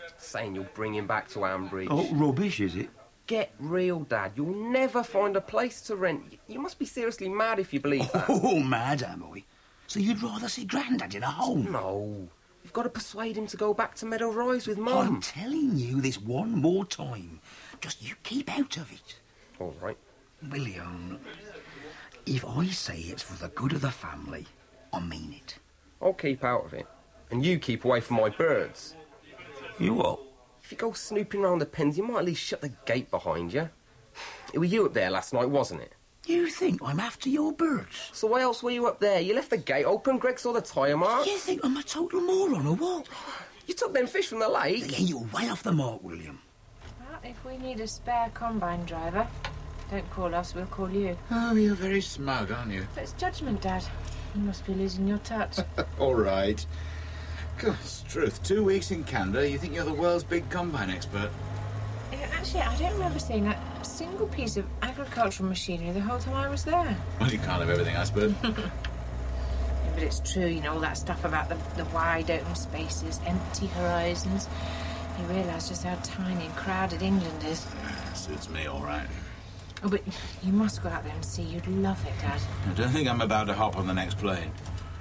saying you'll bring him back to Ambridge. Oh, rubbish, is it? Get real, Dad. You'll never find a place to rent. You must be seriously mad if you believe that. Oh, mad, am I? So you'd rather see Grandad in a home? No. You've got to persuade him to go back to Meadow Rise with Mum. I'm telling you this one more time. Just you keep out of it. All right. William, if I say it's for the good of the family, I mean it. I'll keep out of it. And you keep away from my birds. You what? If you go snooping round the pens, you might at least shut the gate behind you. It was you up there last night, wasn't it? You think I'm after your birds? So why else were you up there? You left the gate open, Greg saw the tyre mark. You think I'm a total moron or what? You took them fish from the lake. Yeah, you're way off the mark, William. Well, if we need a spare combine driver, don't call us, we'll call you. Oh, you're very smug, aren't you? It's judgment, Dad. You must be losing your touch. All right. God's truth, 2 weeks in Canada, you think you're the world's big combine expert? Actually, I don't remember seeing a single piece of agricultural machinery the whole time I was there. Well, you can't have everything, I suppose. Yeah, but it's true, you know, all that stuff about the wide open spaces, empty horizons. You realise just how tiny and crowded England is. Suits me all right. Oh, but you must go out there and see. You'd love it, Dad. I don't think I'm about to hop on the next plane.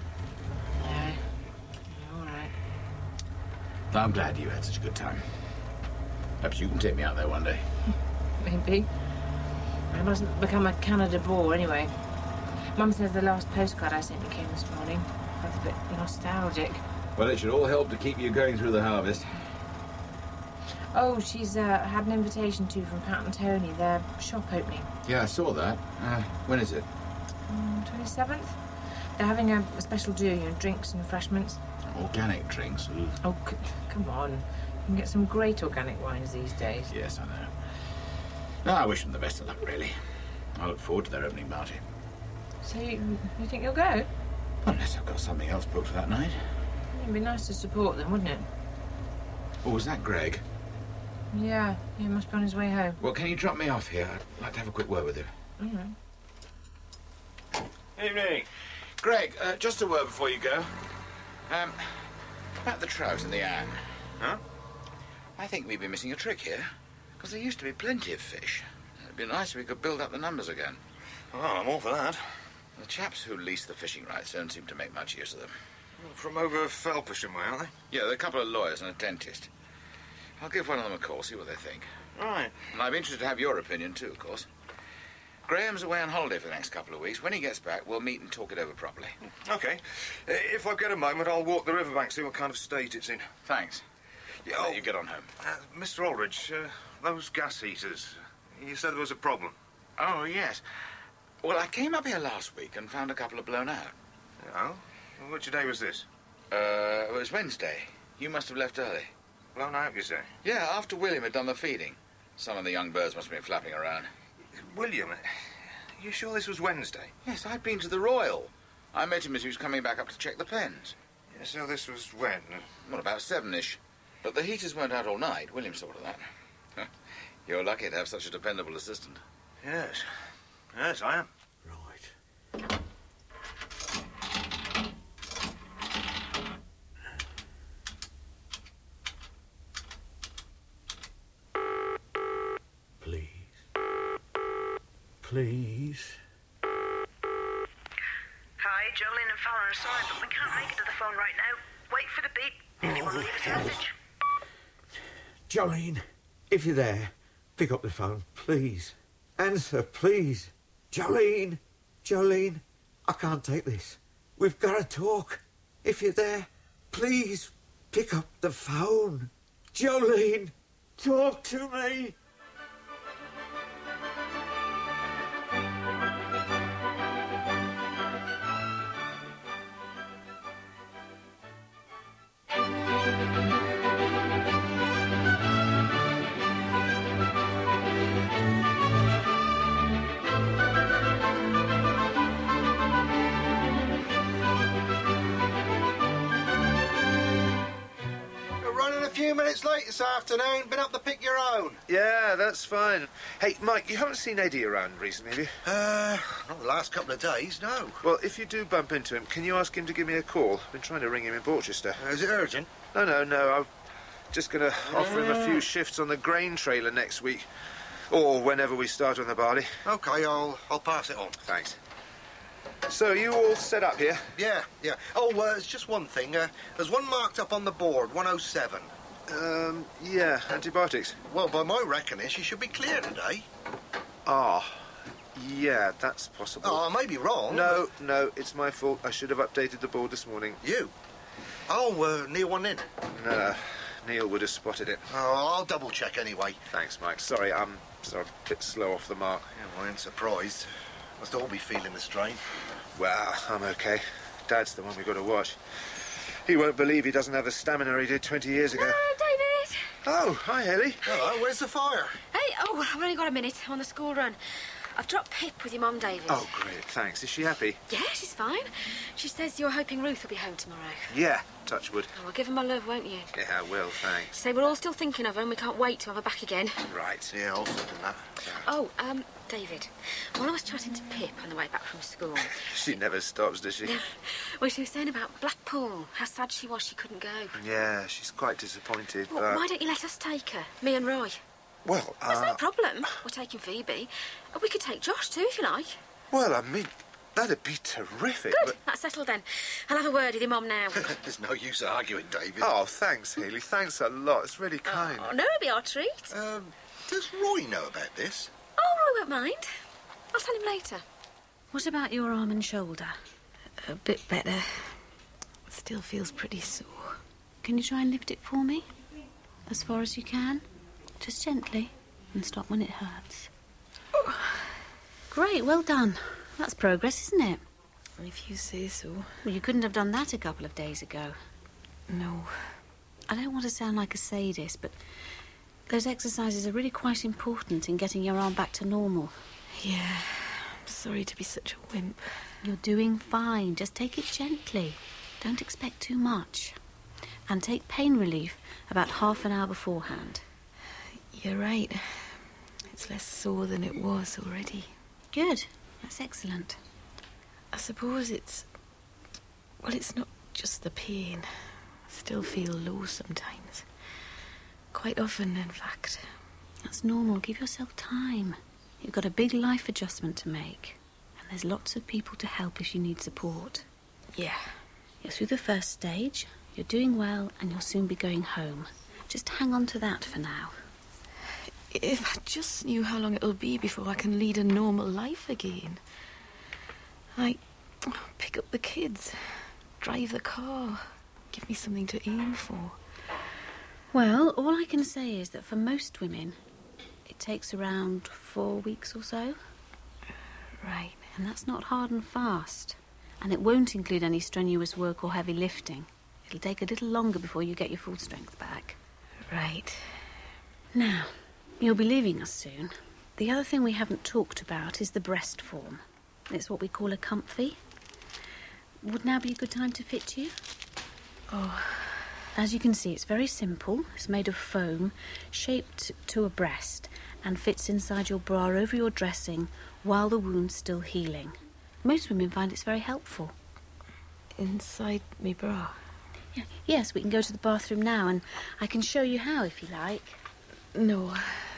No. All right. I'm glad you had such a good time. Perhaps you can take me out there one day. Maybe. I mustn't become a Canada bore anyway. Mum says the last postcard I sent you came this morning. Felt a bit nostalgic. Well, it should all help to keep you going through the harvest. Oh, she's had an invitation to from Pat and Tony, their shop opening. Yeah, I saw that. When is it? 27th. They're having a special do, you know, drinks and refreshments. Organic drinks. Ooh. Oh, come on. You can get some great organic wines these days. Yes, I know. No, I wish them the best of luck, really. I look forward to their opening party. So you think you'll go? Unless I've got something else booked for that night. It'd be nice to support them, wouldn't it? Oh, was that Greg? Yeah, he must be on his way home. Well, can you drop me off here? I'd like to have a quick word with you. All right. Evening. Greg, just a word before you go. About the trout and the Anne. Huh? I think we've been missing a trick here. Because there used to be plenty of fish. It'd be nice if we could build up the numbers again. Oh, I'm all for that. The chaps who lease the fishing rights don't seem to make much use of them. From over Felpersham way, aren't they? Yeah, there are a couple of lawyers and a dentist. I'll give one of them a call, see what they think. Right. And I'd be interested to have your opinion, too, of course. Graham's away on holiday for the next couple of weeks. When he gets back, we'll meet and talk it over properly. OK. If I get a moment, I'll walk the riverbank, see what kind of state it's in. Thanks. Yeah, I'll let you get on home. Mr. Aldridge, those gas heaters, you said there was a problem. Oh, yes. Well, I came up here last week and found a couple of blown out. Oh? Which day was this? It was Wednesday. You must have left early. Blown out, you say? Yeah, after William had done the feeding. Some of the young birds must have been flapping around. William, you sure this was Wednesday? Yes, I'd been to the Royal. I met him as he was coming back up to check the pens. Yeah, so this was when? Well, about 7-ish. But the heaters weren't out all night. William saw to that. You're lucky to have such a dependable assistant. Yes. Yes, I am. Right. Please. Hi, Jolene and Fallon are sorry, but we can't make it to the phone right now. Wait for the beep if you want to leave us a message. Jolene, if you're there, pick up the phone, please. Answer, please. Jolene, Jolene, I can't take this. We've got to talk. If you're there, please pick up the phone. Jolene, talk to me. Minutes late this afternoon. Been up to pick your own. Yeah, that's fine. Hey, Mike, you haven't seen Eddie around recently, have you? Not the last couple of days, no. Well, if you do bump into him, can you ask him to give me a call? I've been trying to ring him in Portchester. Is it urgent? No. Just going to offer him a few shifts on the grain trailer next week. Or whenever we start on the barley. OK, I'll pass it on. Thanks. So, you all set up here? Yeah. Oh, it's just one thing. There's one marked up on the board, 107. Yeah, antibiotics. Well, by my reckoning, she should be clear today. Ah, yeah, that's possible. Oh, I may be wrong. No, it's my fault. I should have updated the board this morning. You? Oh, Neil wasn't in? No, Neil would have spotted it. Oh, I'll double-check anyway. Thanks, Mike. Sorry, I'm a bit slow off the mark. Yeah, well, I ain't surprised. Must all be feeling the strain. Well, I'm OK. Dad's the one we've got to watch. He won't believe he doesn't have the stamina he did 20 years ago. David! Oh, hi, Haley. Hello, where's the fire? Hey, I've only got a minute. I'm on the school run. I've dropped Pip with your mum, David. Oh, great, thanks. Is she happy? Yeah, she's fine. She says you're hoping Ruth will be home tomorrow. Yeah, touch wood. Oh, well, give her my love, won't you? Yeah, I will, thanks. Say we're all still thinking of her and we can't wait to have her back again. Right. Yeah, I'll sort that. Oh, David, when I was chatting to Pip on the way back from school... She never stops, does she? Well, she was saying about Blackpool, how sad she was she couldn't go. Yeah, she's quite disappointed, Well, why don't you let us take her, me and Roy? Well, There's no problem. We're taking Phoebe. We could take Josh too, if you like. Well, I mean, that'd be terrific. Good. That's settled then. I'll have a word with your mum now. There's no use arguing, David. Oh, thanks, Haley. Thanks a lot. It's really kind. Oh, no, it'll be our treat. Does Roy know about this? Oh, Roy won't mind. I'll tell him later. What about your arm and shoulder? A bit better. Still feels pretty sore. Can you try and lift it for me? As far as you can? Just gently. And stop when it hurts. Great, well done. That's progress, isn't it? If you say so. Well, you couldn't have done that a couple of days ago. No. I don't want to sound like a sadist, but those exercises are really quite important in getting your arm back to normal. Yeah. I'm sorry to be such a wimp. You're doing fine. Just take it gently. Don't expect too much. And take pain relief about half an hour beforehand. You're right. It's less sore than it was already. Good. That's excellent. I suppose it's... Well, it's not just the pain. I still feel low sometimes. Quite often, in fact. That's normal. Give yourself time. You've got a big life adjustment to make. And there's lots of people to help if you need support. Yeah. You're through the first stage. You're doing well, and you'll soon be going home. Just hang on to that for now. If I just knew how long it'll be before I can lead a normal life again. Like, pick up the kids, drive the car, give me something to aim for. Well, all I can say is that for most women, it takes around 4 weeks or so. Right. And that's not hard and fast. And it won't include any strenuous work or heavy lifting. It'll take a little longer before you get your full strength back. Right. Now, you'll be leaving us soon. The other thing we haven't talked about is the breast form. It's what we call a comfy. Would now be a good time to fit you? Oh. As you can see, it's very simple. It's made of foam, shaped to a breast, and fits inside your bra over your dressing while the wound's still healing. Most women find it's very helpful. Inside me bra? Yeah. Yes, we can go to the bathroom now, and I can show you how if you like. No,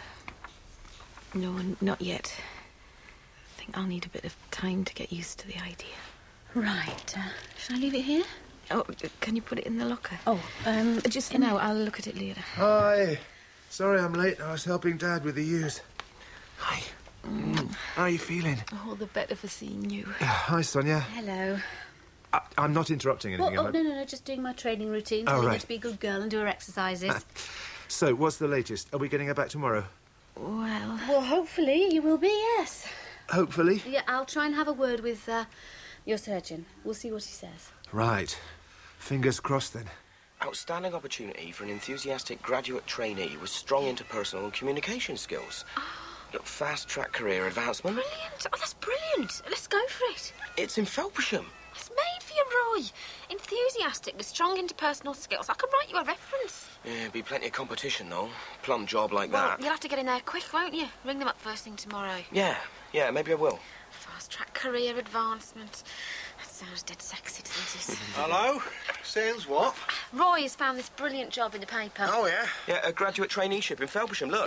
not yet. I think I'll need a bit of time to get used to the idea. Right. Shall I leave it here? Oh, can you put it in the locker? Oh, just for now. I'll look at it later. Hi. Sorry I'm late. I was helping Dad with the ewes. Hi. How are you feeling? All the better for seeing you. Hi, Sonia. Hello. I'm not interrupting anything, am I? No, just doing my training routine. Oh, Telling right. her to be a good girl and do her exercises. So, what's the latest? Are we getting her back tomorrow? Well, hopefully you will be, yes. Hopefully. Yeah, I'll try and have a word with your surgeon. We'll see what he says. Right. Fingers crossed, then. Outstanding opportunity for an enthusiastic graduate trainee with strong interpersonal and communication skills. Look, fast-track career advancement. Brilliant. Oh, that's brilliant. Let's go for it. It's in Felpersham. It's made for you, Roy. Enthusiastic with strong interpersonal skills. I could write you a reference. Yeah, be plenty of competition, though. Plum job like Well, that. you'll have to get in there quick, won't you? Ring them up first thing tomorrow. Yeah, maybe I will. Fast-track career advancement. That's sounds dead sexy, doesn't it? Hello? Sounds what? Roy has found this brilliant job in the paper. Oh, yeah? Yeah, a graduate traineeship in Felpersham, look.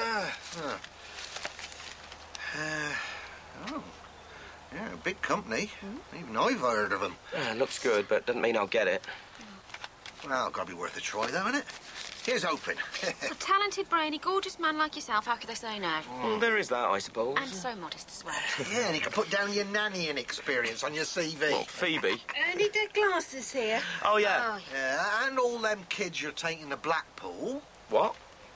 Oh. Yeah, a big company. Even I've heard of them. Looks good, but doesn't mean I'll get it. Well, gotta be worth a try, though, innit? Here's hoping. A talented, brainy, gorgeous man like yourself, how could they say no? Well, there is that, I suppose. And so modest as well. Yeah, and you can put down your nannying experience on your CV. Well, Phoebe. Need their glasses here. Oh, yeah. Yeah, and all them kids you're taking to Blackpool. What?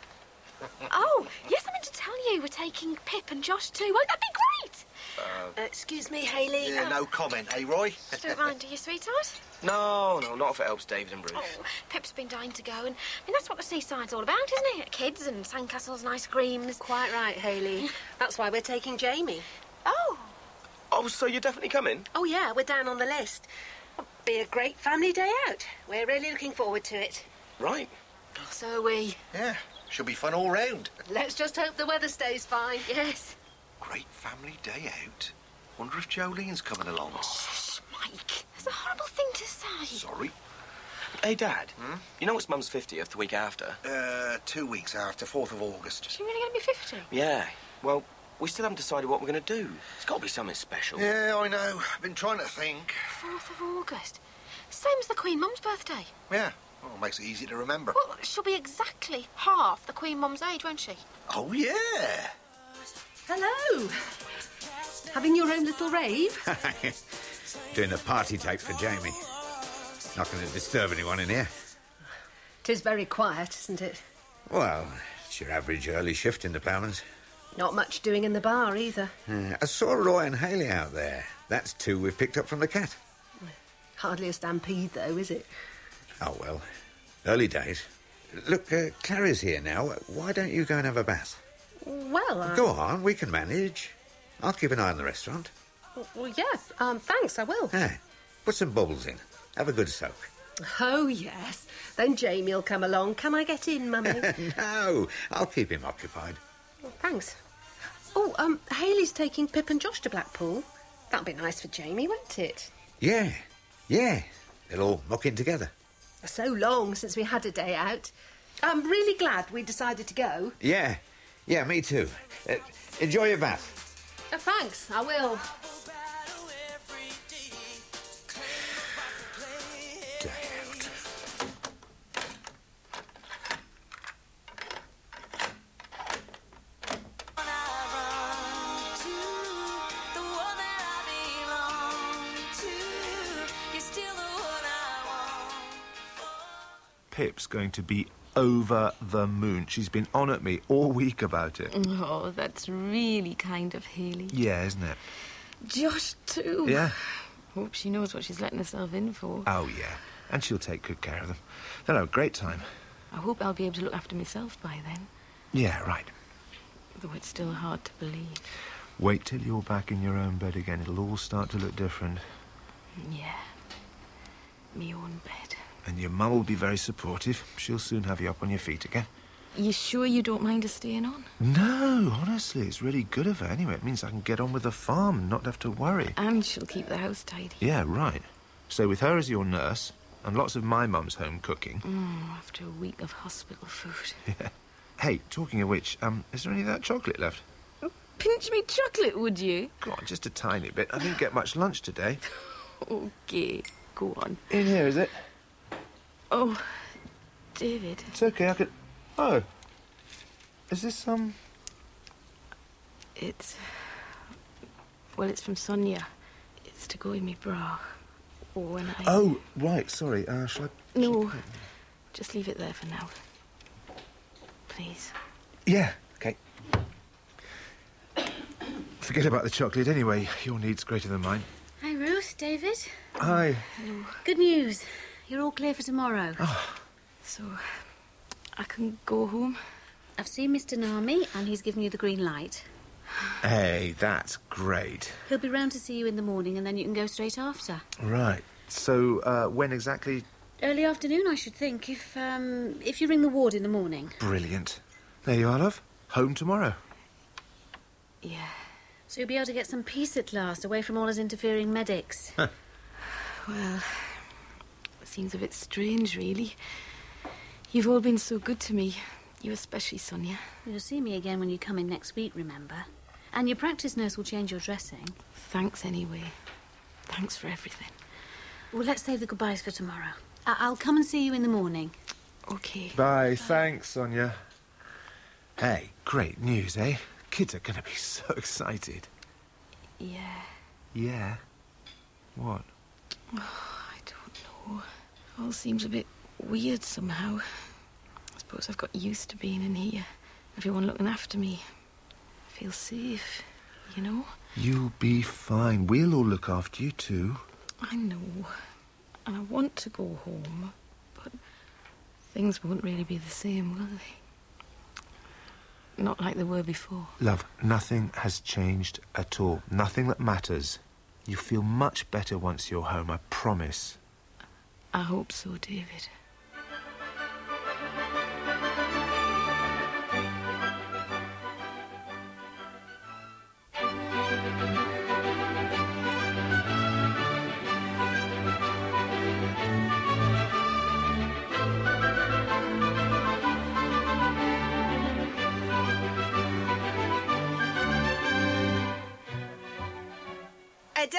Oh, yes, I meant to tell you we're taking Pip and Josh too. Won't that be great? Excuse me, Hayley. Yeah, no comment, eh, Roy? Don't mind, do you, sweetheart? No, not if it helps David and Bruce. Oh, Pip's been dying to go, and that's what the seaside's all about, isn't it? Kids and sandcastles and ice creams. Quite right, Hayley. That's why we're taking Jamie. Oh. Oh, so you're definitely coming? Oh, yeah, we're down on the list. It'll be a great family day out. We're really looking forward to it. Right. So are we. Yeah, should be fun all round. Let's just hope the weather stays fine. Yes. Great family day out. Wonder if Jolene's coming along. Shh, Mike. That's a horrible thing to say. Sorry. Hey, Dad. You know it's Mum's 50th the week after? 2 weeks after, 4th of August. Is she really going to be 50? Yeah. Well, we still haven't decided what we're going to do. It's got to be something special. Yeah, I know. I've been trying to think. 4th of August. Same as the Queen Mum's birthday. Yeah. Well, makes it easy to remember. Well, she'll be exactly half the Queen Mum's age, won't she? Oh, yeah. Hello. Having your own little rave? Doing a party tape for Jamie. Not going to disturb anyone in here. 'Tis very quiet, isn't it? Well, it's your average early shift in the Ploughmans. Not much doing in the bar, either. I saw Roy and Hayley out there. That's 2 we've picked up from the cat. Hardly a stampede, though, is it? Oh, well. Early days. Look, Clary's here now. Why don't you go and have a bath? Well, Go on, we can manage. I'll keep an eye on the restaurant. Well, yes. Thanks, I will. Hey, put some bubbles in. Have a good soak. Oh, yes. Then Jamie'll come along. Can I get in, Mummy? No, I'll keep him occupied. Well, thanks. Oh, Hayley's taking Pip and Josh to Blackpool. That'd be nice for Jamie, wouldn't it? Yeah. They'll all muck in together. So long since we had a day out. I'm really glad we decided to go. Yeah, me too. Enjoy your bath. Thanks, I will. Pip's going to be over the moon. She's been on at me all week about it. Oh, that's really kind of Hayley. Yeah, isn't it? Josh, too. Yeah. Hope she knows what she's letting herself in for. Oh, yeah. And she'll take good care of them. They'll have a great time. I hope I'll be able to look after myself by then. Yeah, right. Though it's still hard to believe. Wait till you're back in your own bed again. It'll all start to look different. Yeah. Me own bed. And your mum will be very supportive. She'll soon have you up on your feet again. You sure you don't mind us staying on? No, honestly, it's really good of her. Anyway, it means I can get on with the farm and not have to worry. And she'll keep the house tidy. Yeah, right. So with her as your nurse, and lots of my mum's home cooking... after a week of hospital food. Yeah. Hey, talking of which, is there any of that chocolate left? Pinch me chocolate, would you? Go on, just a tiny bit. I didn't get much lunch today. OK, go on. In here, is it? Oh, David. It's OK, I could... Oh. Is this, It's... Well, it's from Sonia. It's to go in me bra. When I... Oh, right, sorry. Shall I... No, just leave it there for now. Please. Yeah, OK. Forget about the chocolate anyway. Your need's greater than mine. Hi, Ruth, David. Hi. Hello. Good news. You're all clear for tomorrow. Oh. So, I can go home? I've seen Mr. Nami, and he's given you the green light. Hey, that's great. He'll be round to see you in the morning, and then you can go straight after. Right. So, when exactly? Early afternoon, I should think, if you ring the ward in the morning. Brilliant. There you are, love. Home tomorrow. Yeah. So you'll be able to get some peace at last, away from all his interfering medics. Well, it seems a bit strange, really. You've all been so good to me. You especially, Sonia. You'll see me again when you come in next week, remember? And your practice nurse will change your dressing. Thanks anyway. Thanks for everything. Well, let's save the goodbyes for tomorrow. I'll come and see you in the morning. OK. Bye. Thanks, Sonia. Hey, great news, eh? Kids are going to be so excited. Yeah. Yeah? What? Oh, I don't know. It all seems a bit weird somehow. I suppose I've got used to being in here. Everyone looking after me. I feel safe, you know? You'll be fine. We'll all look after you too. I know. And I want to go home, but things won't really be the same, will they? Not like they were before. Love, nothing has changed at all. Nothing that matters. You feel much better once you're home, I promise. I hope so, David. Eddie?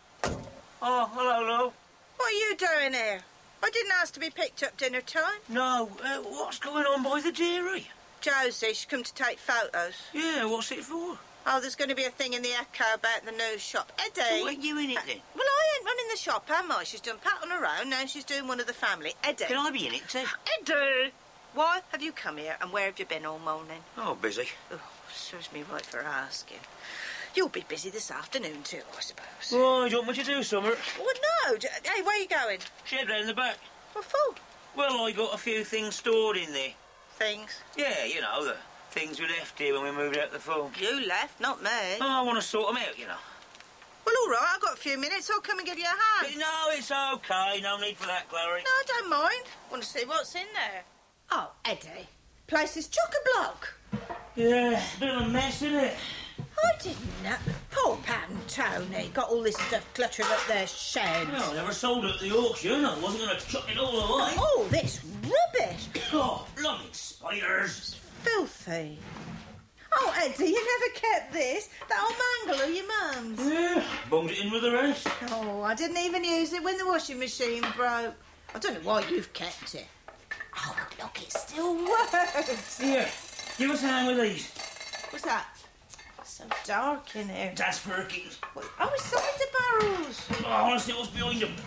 Oh, hello, Lou. What are you doing here? I didn't ask to be picked up dinner time. No, what's going on by the dairy? Josie, she's come to take photos. Yeah, what's it for? Oh, there's going to be a thing in the Echo about the news shop. Eddie! Well, ain't you in it, then? Well, I ain't running the shop, am I? She's done Pat on her own, now she's doing one of the family. Eddie! Can I be in it, too? Eddie! Why have you come here, and where have you been all morning? Oh, busy. Oh, serves me right for asking. You'll be busy this afternoon, too, I suppose. Why, do you want me to do something? Well, no. Hey, where are you going? Shed round the back. What for? Well, I got a few things stored in there. Things? Yeah, you know, the things we left here when we moved out the farm. You left, not me. Oh, I want to sort them out, you know. Well, all right, I've got a few minutes. I'll come and give you a hand. But no, it's OK. No need for that, Clary. No, I don't mind. Want to see what's in there. Oh, Eddie. Place is chock-a-block. Yeah, bit of a mess, isn't it? I didn't know. Poor Pat and Tony got all this stuff cluttering up their sheds. Well, I never sold it at the auction. I wasn't going to chuck it all away. All this rubbish. Oh, bloody spiders. Filthy. Oh, Eddie, you never kept this. That old mangle of your mum's. Yeah, bunged it in with the rest. Oh, I didn't even use it when the washing machine broke. I don't know why you've kept it. Oh, look, it still works. Here, give us a hand with these. What's that? So dark in here. That's Perkins. Oh, it's cider barrels. Oh, honestly, what's behind them?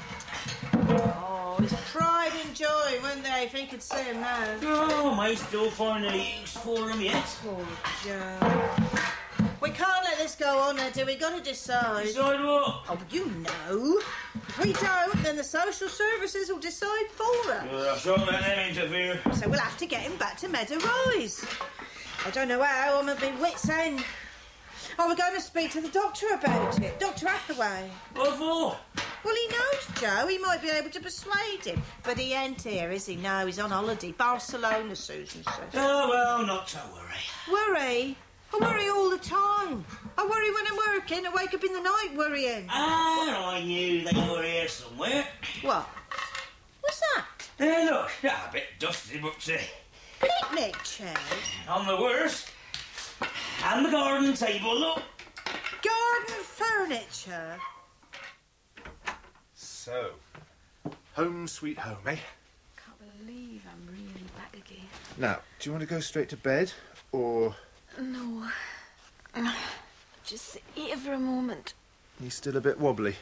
Oh, it's pride and joy, wouldn't they, if he could see them now? Oh, I may still find a use for them yet. Poor Joe. We can't let this go on, Eddie. We've got to decide. Decide what? Oh, you know. If we don't, then the social services will decide for us. Well, I shan't let them interfere. So we'll have to get him back to Meadow Rise. I don't know how. I'm at my wit's end. Oh, we're going to speak to the doctor about it. Dr. Hathaway. What for? Well, he knows Joe. He might be able to persuade him. But he ain't here, is he? No, he's on holiday. Barcelona, Susan says. Oh, well, not to worry. Worry? I worry all the time. I worry when I'm working. I wake up in the night worrying. Ah, I knew they were here somewhere. What? What's that? There, look. A bit dusty, but picnic chair. On the worst. And the garden table, look. Garden furniture. So, home sweet home, eh? Can't believe I'm really back again. Now, do you want to go straight to bed, or... No. Just sit here for a moment. You still a bit wobbly?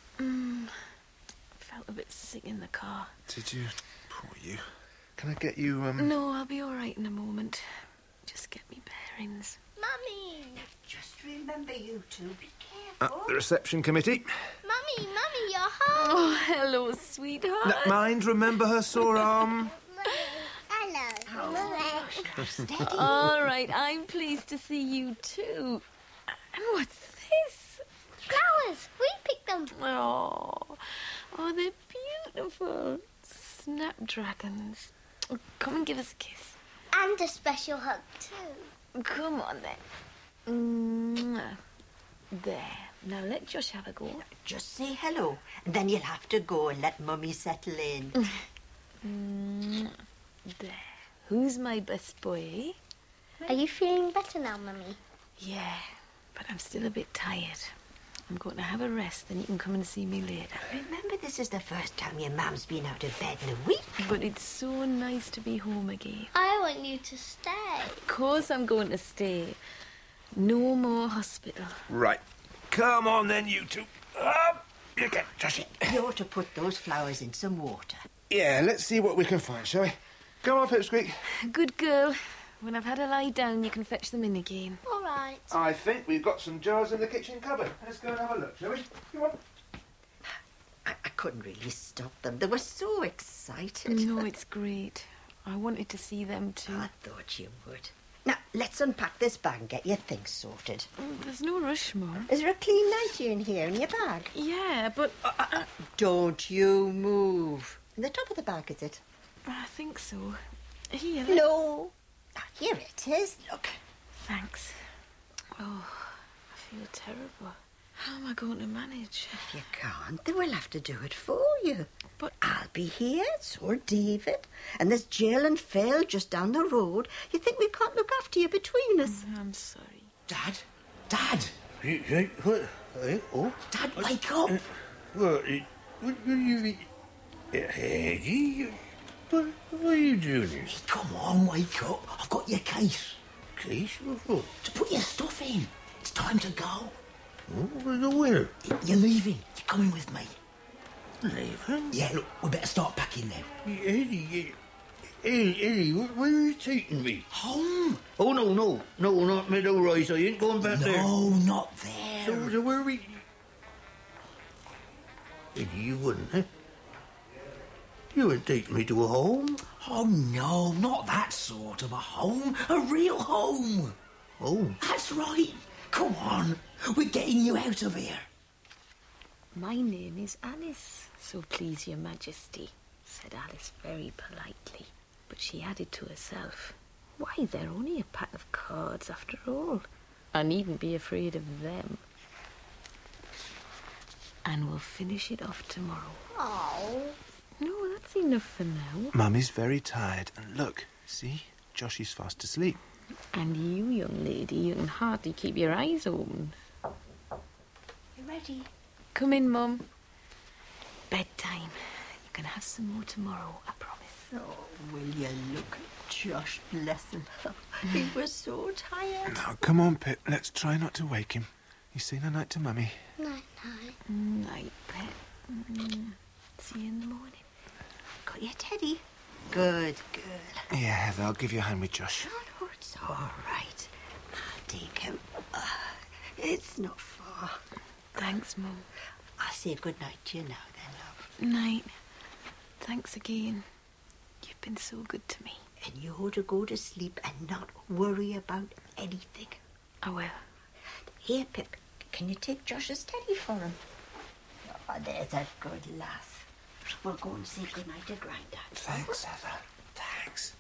Felt a bit sick in the car. Did you? Poor you. Can I get you, No, I'll be all right in a moment. Just get me bearings. Mummy! Just remember, you two, be careful. The reception committee. Mummy, you're home. Oh, hello, sweetheart. Now, mind, remember her sore arm? Hello. Steady. All right, I'm pleased to see you too. And what's this? Flowers. We picked them. Oh, they're beautiful. Snapdragons. Oh, come and give us a kiss. And a special hug too. Come on then. There. Now let Josh have a go. Just say hello, and then you'll have to go and let Mummy settle in. There. Who's my best boy? Are you feeling better now, Mummy? Yeah, but I'm still a bit tired. I'm going to have a rest, then you can come and see me later. Remember, this is the first time your mum's been out of bed in a week. But it's so nice to be home again. I want you to stay. Of course I'm going to stay. No more hospital. Right. Come on then, you two. Up you get, Joshy. You ought to put those flowers in some water. Yeah, let's see what we can find, shall we? Come on, Pipsqueak. Good girl. When I've had a lie down, you can fetch them in again. All right. I think we've got some jars in the kitchen cupboard. Let's go and have a look, shall we? Come on. I couldn't really stop them. They were so excited. No, it's great. I wanted to see them too. I thought you would. Now, let's unpack this bag and get your things sorted. There's no rush, Mum. Is there a clean nightie in here in your bag? Yeah, but... Don't you move. In the top of the bag, is it? I think so. Here. No. Ah, here it is. Look. Thanks. Oh, I feel terrible. How am I going to manage? If you can't, then we'll have to do it for you. But I'll be here, so David. And there's Jill and Phil just down the road. You think we can't look after you between us? I'm sorry. Dad? Dad? What? Oh? Dad, wake up! What are you... Eddie, what are you doing here? Come on, wake up. I've got your case. Case? What? To put your stuff in. It's time to go. Oh, where? You're leaving. You're coming with me. Leaving? Yeah, look, we better start packing now. Eddie, where are you taking me? Home. Oh, no, not Meadow Rise. I ain't going back there. No, not there. So where are we... Eddie, you wouldn't, eh? You would take me to a home? Oh, no, not that sort of a home. A real home. Oh. That's right. Come on. We're getting you out of here. My name is Alice, so please your majesty, said Alice very politely. But she added to herself, why, they're only a pack of cards after all. I needn't be afraid of them. And we'll finish it off tomorrow. Oh. No, that's enough for now. Mummy's very tired. And look, see? Joshy's fast asleep. And you, young lady, you can hardly keep your eyes open. You ready? Come in, Mum. Bedtime. You can have some more tomorrow, I promise. Oh, will you look at Josh, bless him. He was so tired. Now, come on, Pip. Let's try not to wake him. You say no night to Mummy. Night-night. Night, Pet. See you in the morning. Got your teddy? Good girl. Yeah, they'll give you a hand with Josh. No, it's all right. I'll take him. It's not far. Thanks, Mum. I'll say good night to you now, then, love. Night. Thanks again. You've been so good to me. And you ought to go to sleep and not worry about anything. I will. Here, Pip, can you take Josh's teddy for him? Oh, there's a good lass. We'll go and say good night to Grandad. Thanks, Heather. Thanks.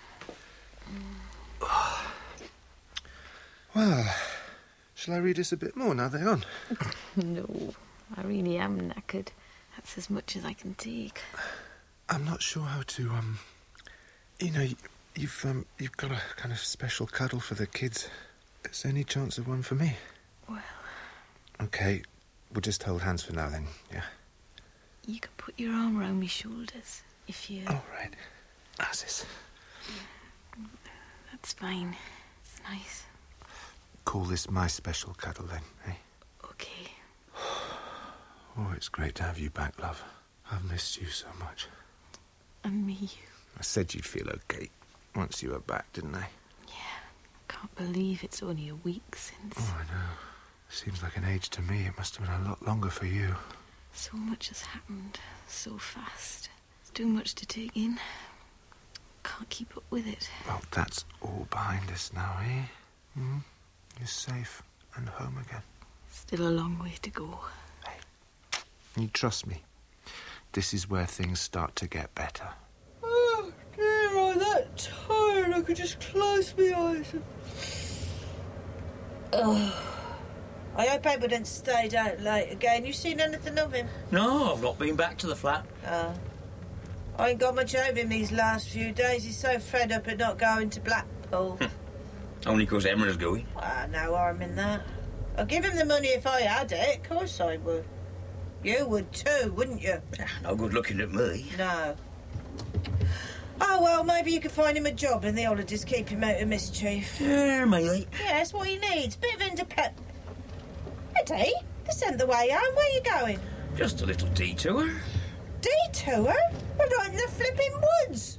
Well, shall I read us a bit more now they're on? No, I really am knackered. That's as much as I can take. I'm not sure how to, you know, you've got a kind of special cuddle for the kids. Is there any chance of one for me? Well... Okay, we'll just hold hands for now then, yeah? You can put your arm around my shoulders, if you... All right. How's this? That's fine. It's nice. Call this my special cuddle then, eh? Okay. Oh, it's great to have you back, love. I've missed you so much. And me. I said you'd feel okay once you were back, didn't I? Yeah. Can't believe it's only a week since. Oh, I know. Seems like an age to me. It must have been a lot longer for you. So much has happened so fast. It's too much to take in. Can't keep up with it. Well, that's all behind us now, eh? Hmm? You're safe and home again. Still a long way to go. Hey, you trust me. This is where things start to get better. Oh, dear, I'm that tired I could just close my eyes and... I hope Edward ain't stayed out late again. You seen anything of him? No, I've not been back to the flat. Oh. I ain't got much of him these last few days. He's so fed up at not going to Blackpool. Only 'cause Emma's going. No harm in that. I'd give him the money if I had it. Of course I would. You would too, wouldn't you? No good looking at me. No. Oh, well, maybe you could find him a job in the holidays, keep him out of mischief. Yeah, maybe. Yeah, that's what he needs. Bit of independence. Eddie, this ain't the way home. Where you going? Just a little detour. Detour? We're right in the flipping woods.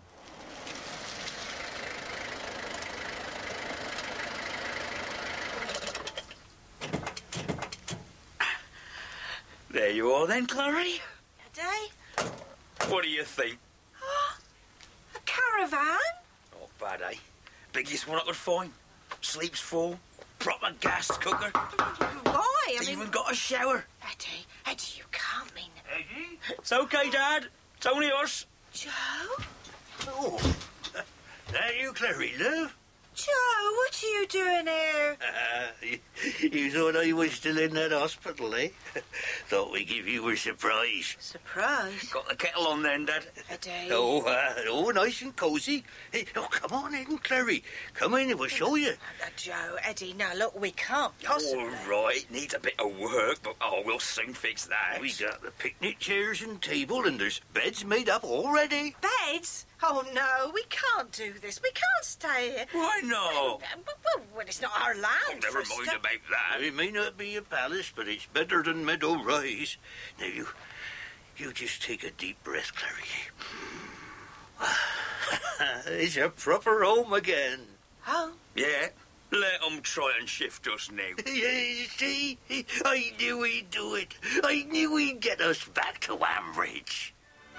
There you are then, Clary. Eddie? What do you think? A caravan? Not bad, eh? Biggest one I could find. Sleeps full. Proper gas cooker. Why? Even got a shower. Eddie, you can't mean... Eddie? It's okay, Dad. It's only us. Joe? Oh, that you, Clary, love? Joe, what are you doing here? You thought I was still in that hospital, eh? Thought we'd give you a surprise. Surprise? Got the kettle on then, Dad. Eddie. Oh, nice and cosy. Hey, oh, come on in, Clary. Come in and we'll show you. Joe, Eddie, now look, we can't possibly... All right, needs a bit of work, but we'll soon fix that. We got the picnic chairs and table, and there's beds made up already. Beds? Oh, no, we can't do this. We can't stay here. Why not? Well, it's not our land. Oh, never mind about that. It may not be a palace, but it's better than Meadow Rise. Now, you just take a deep breath, Clary. It's a proper home again. Oh? Yeah. Let 'em try and shift us now. Yeah, see? I knew he'd do it. I knew he'd get us back to Ambridge.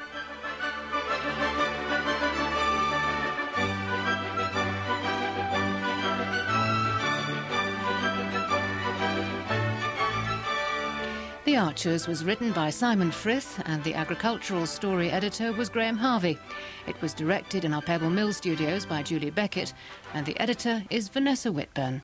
The Archers was written by Simon Frith and the agricultural story editor was Graham Harvey. It was directed in our Pebble Mill studios by Julie Beckett and the editor is Vanessa Whitburn.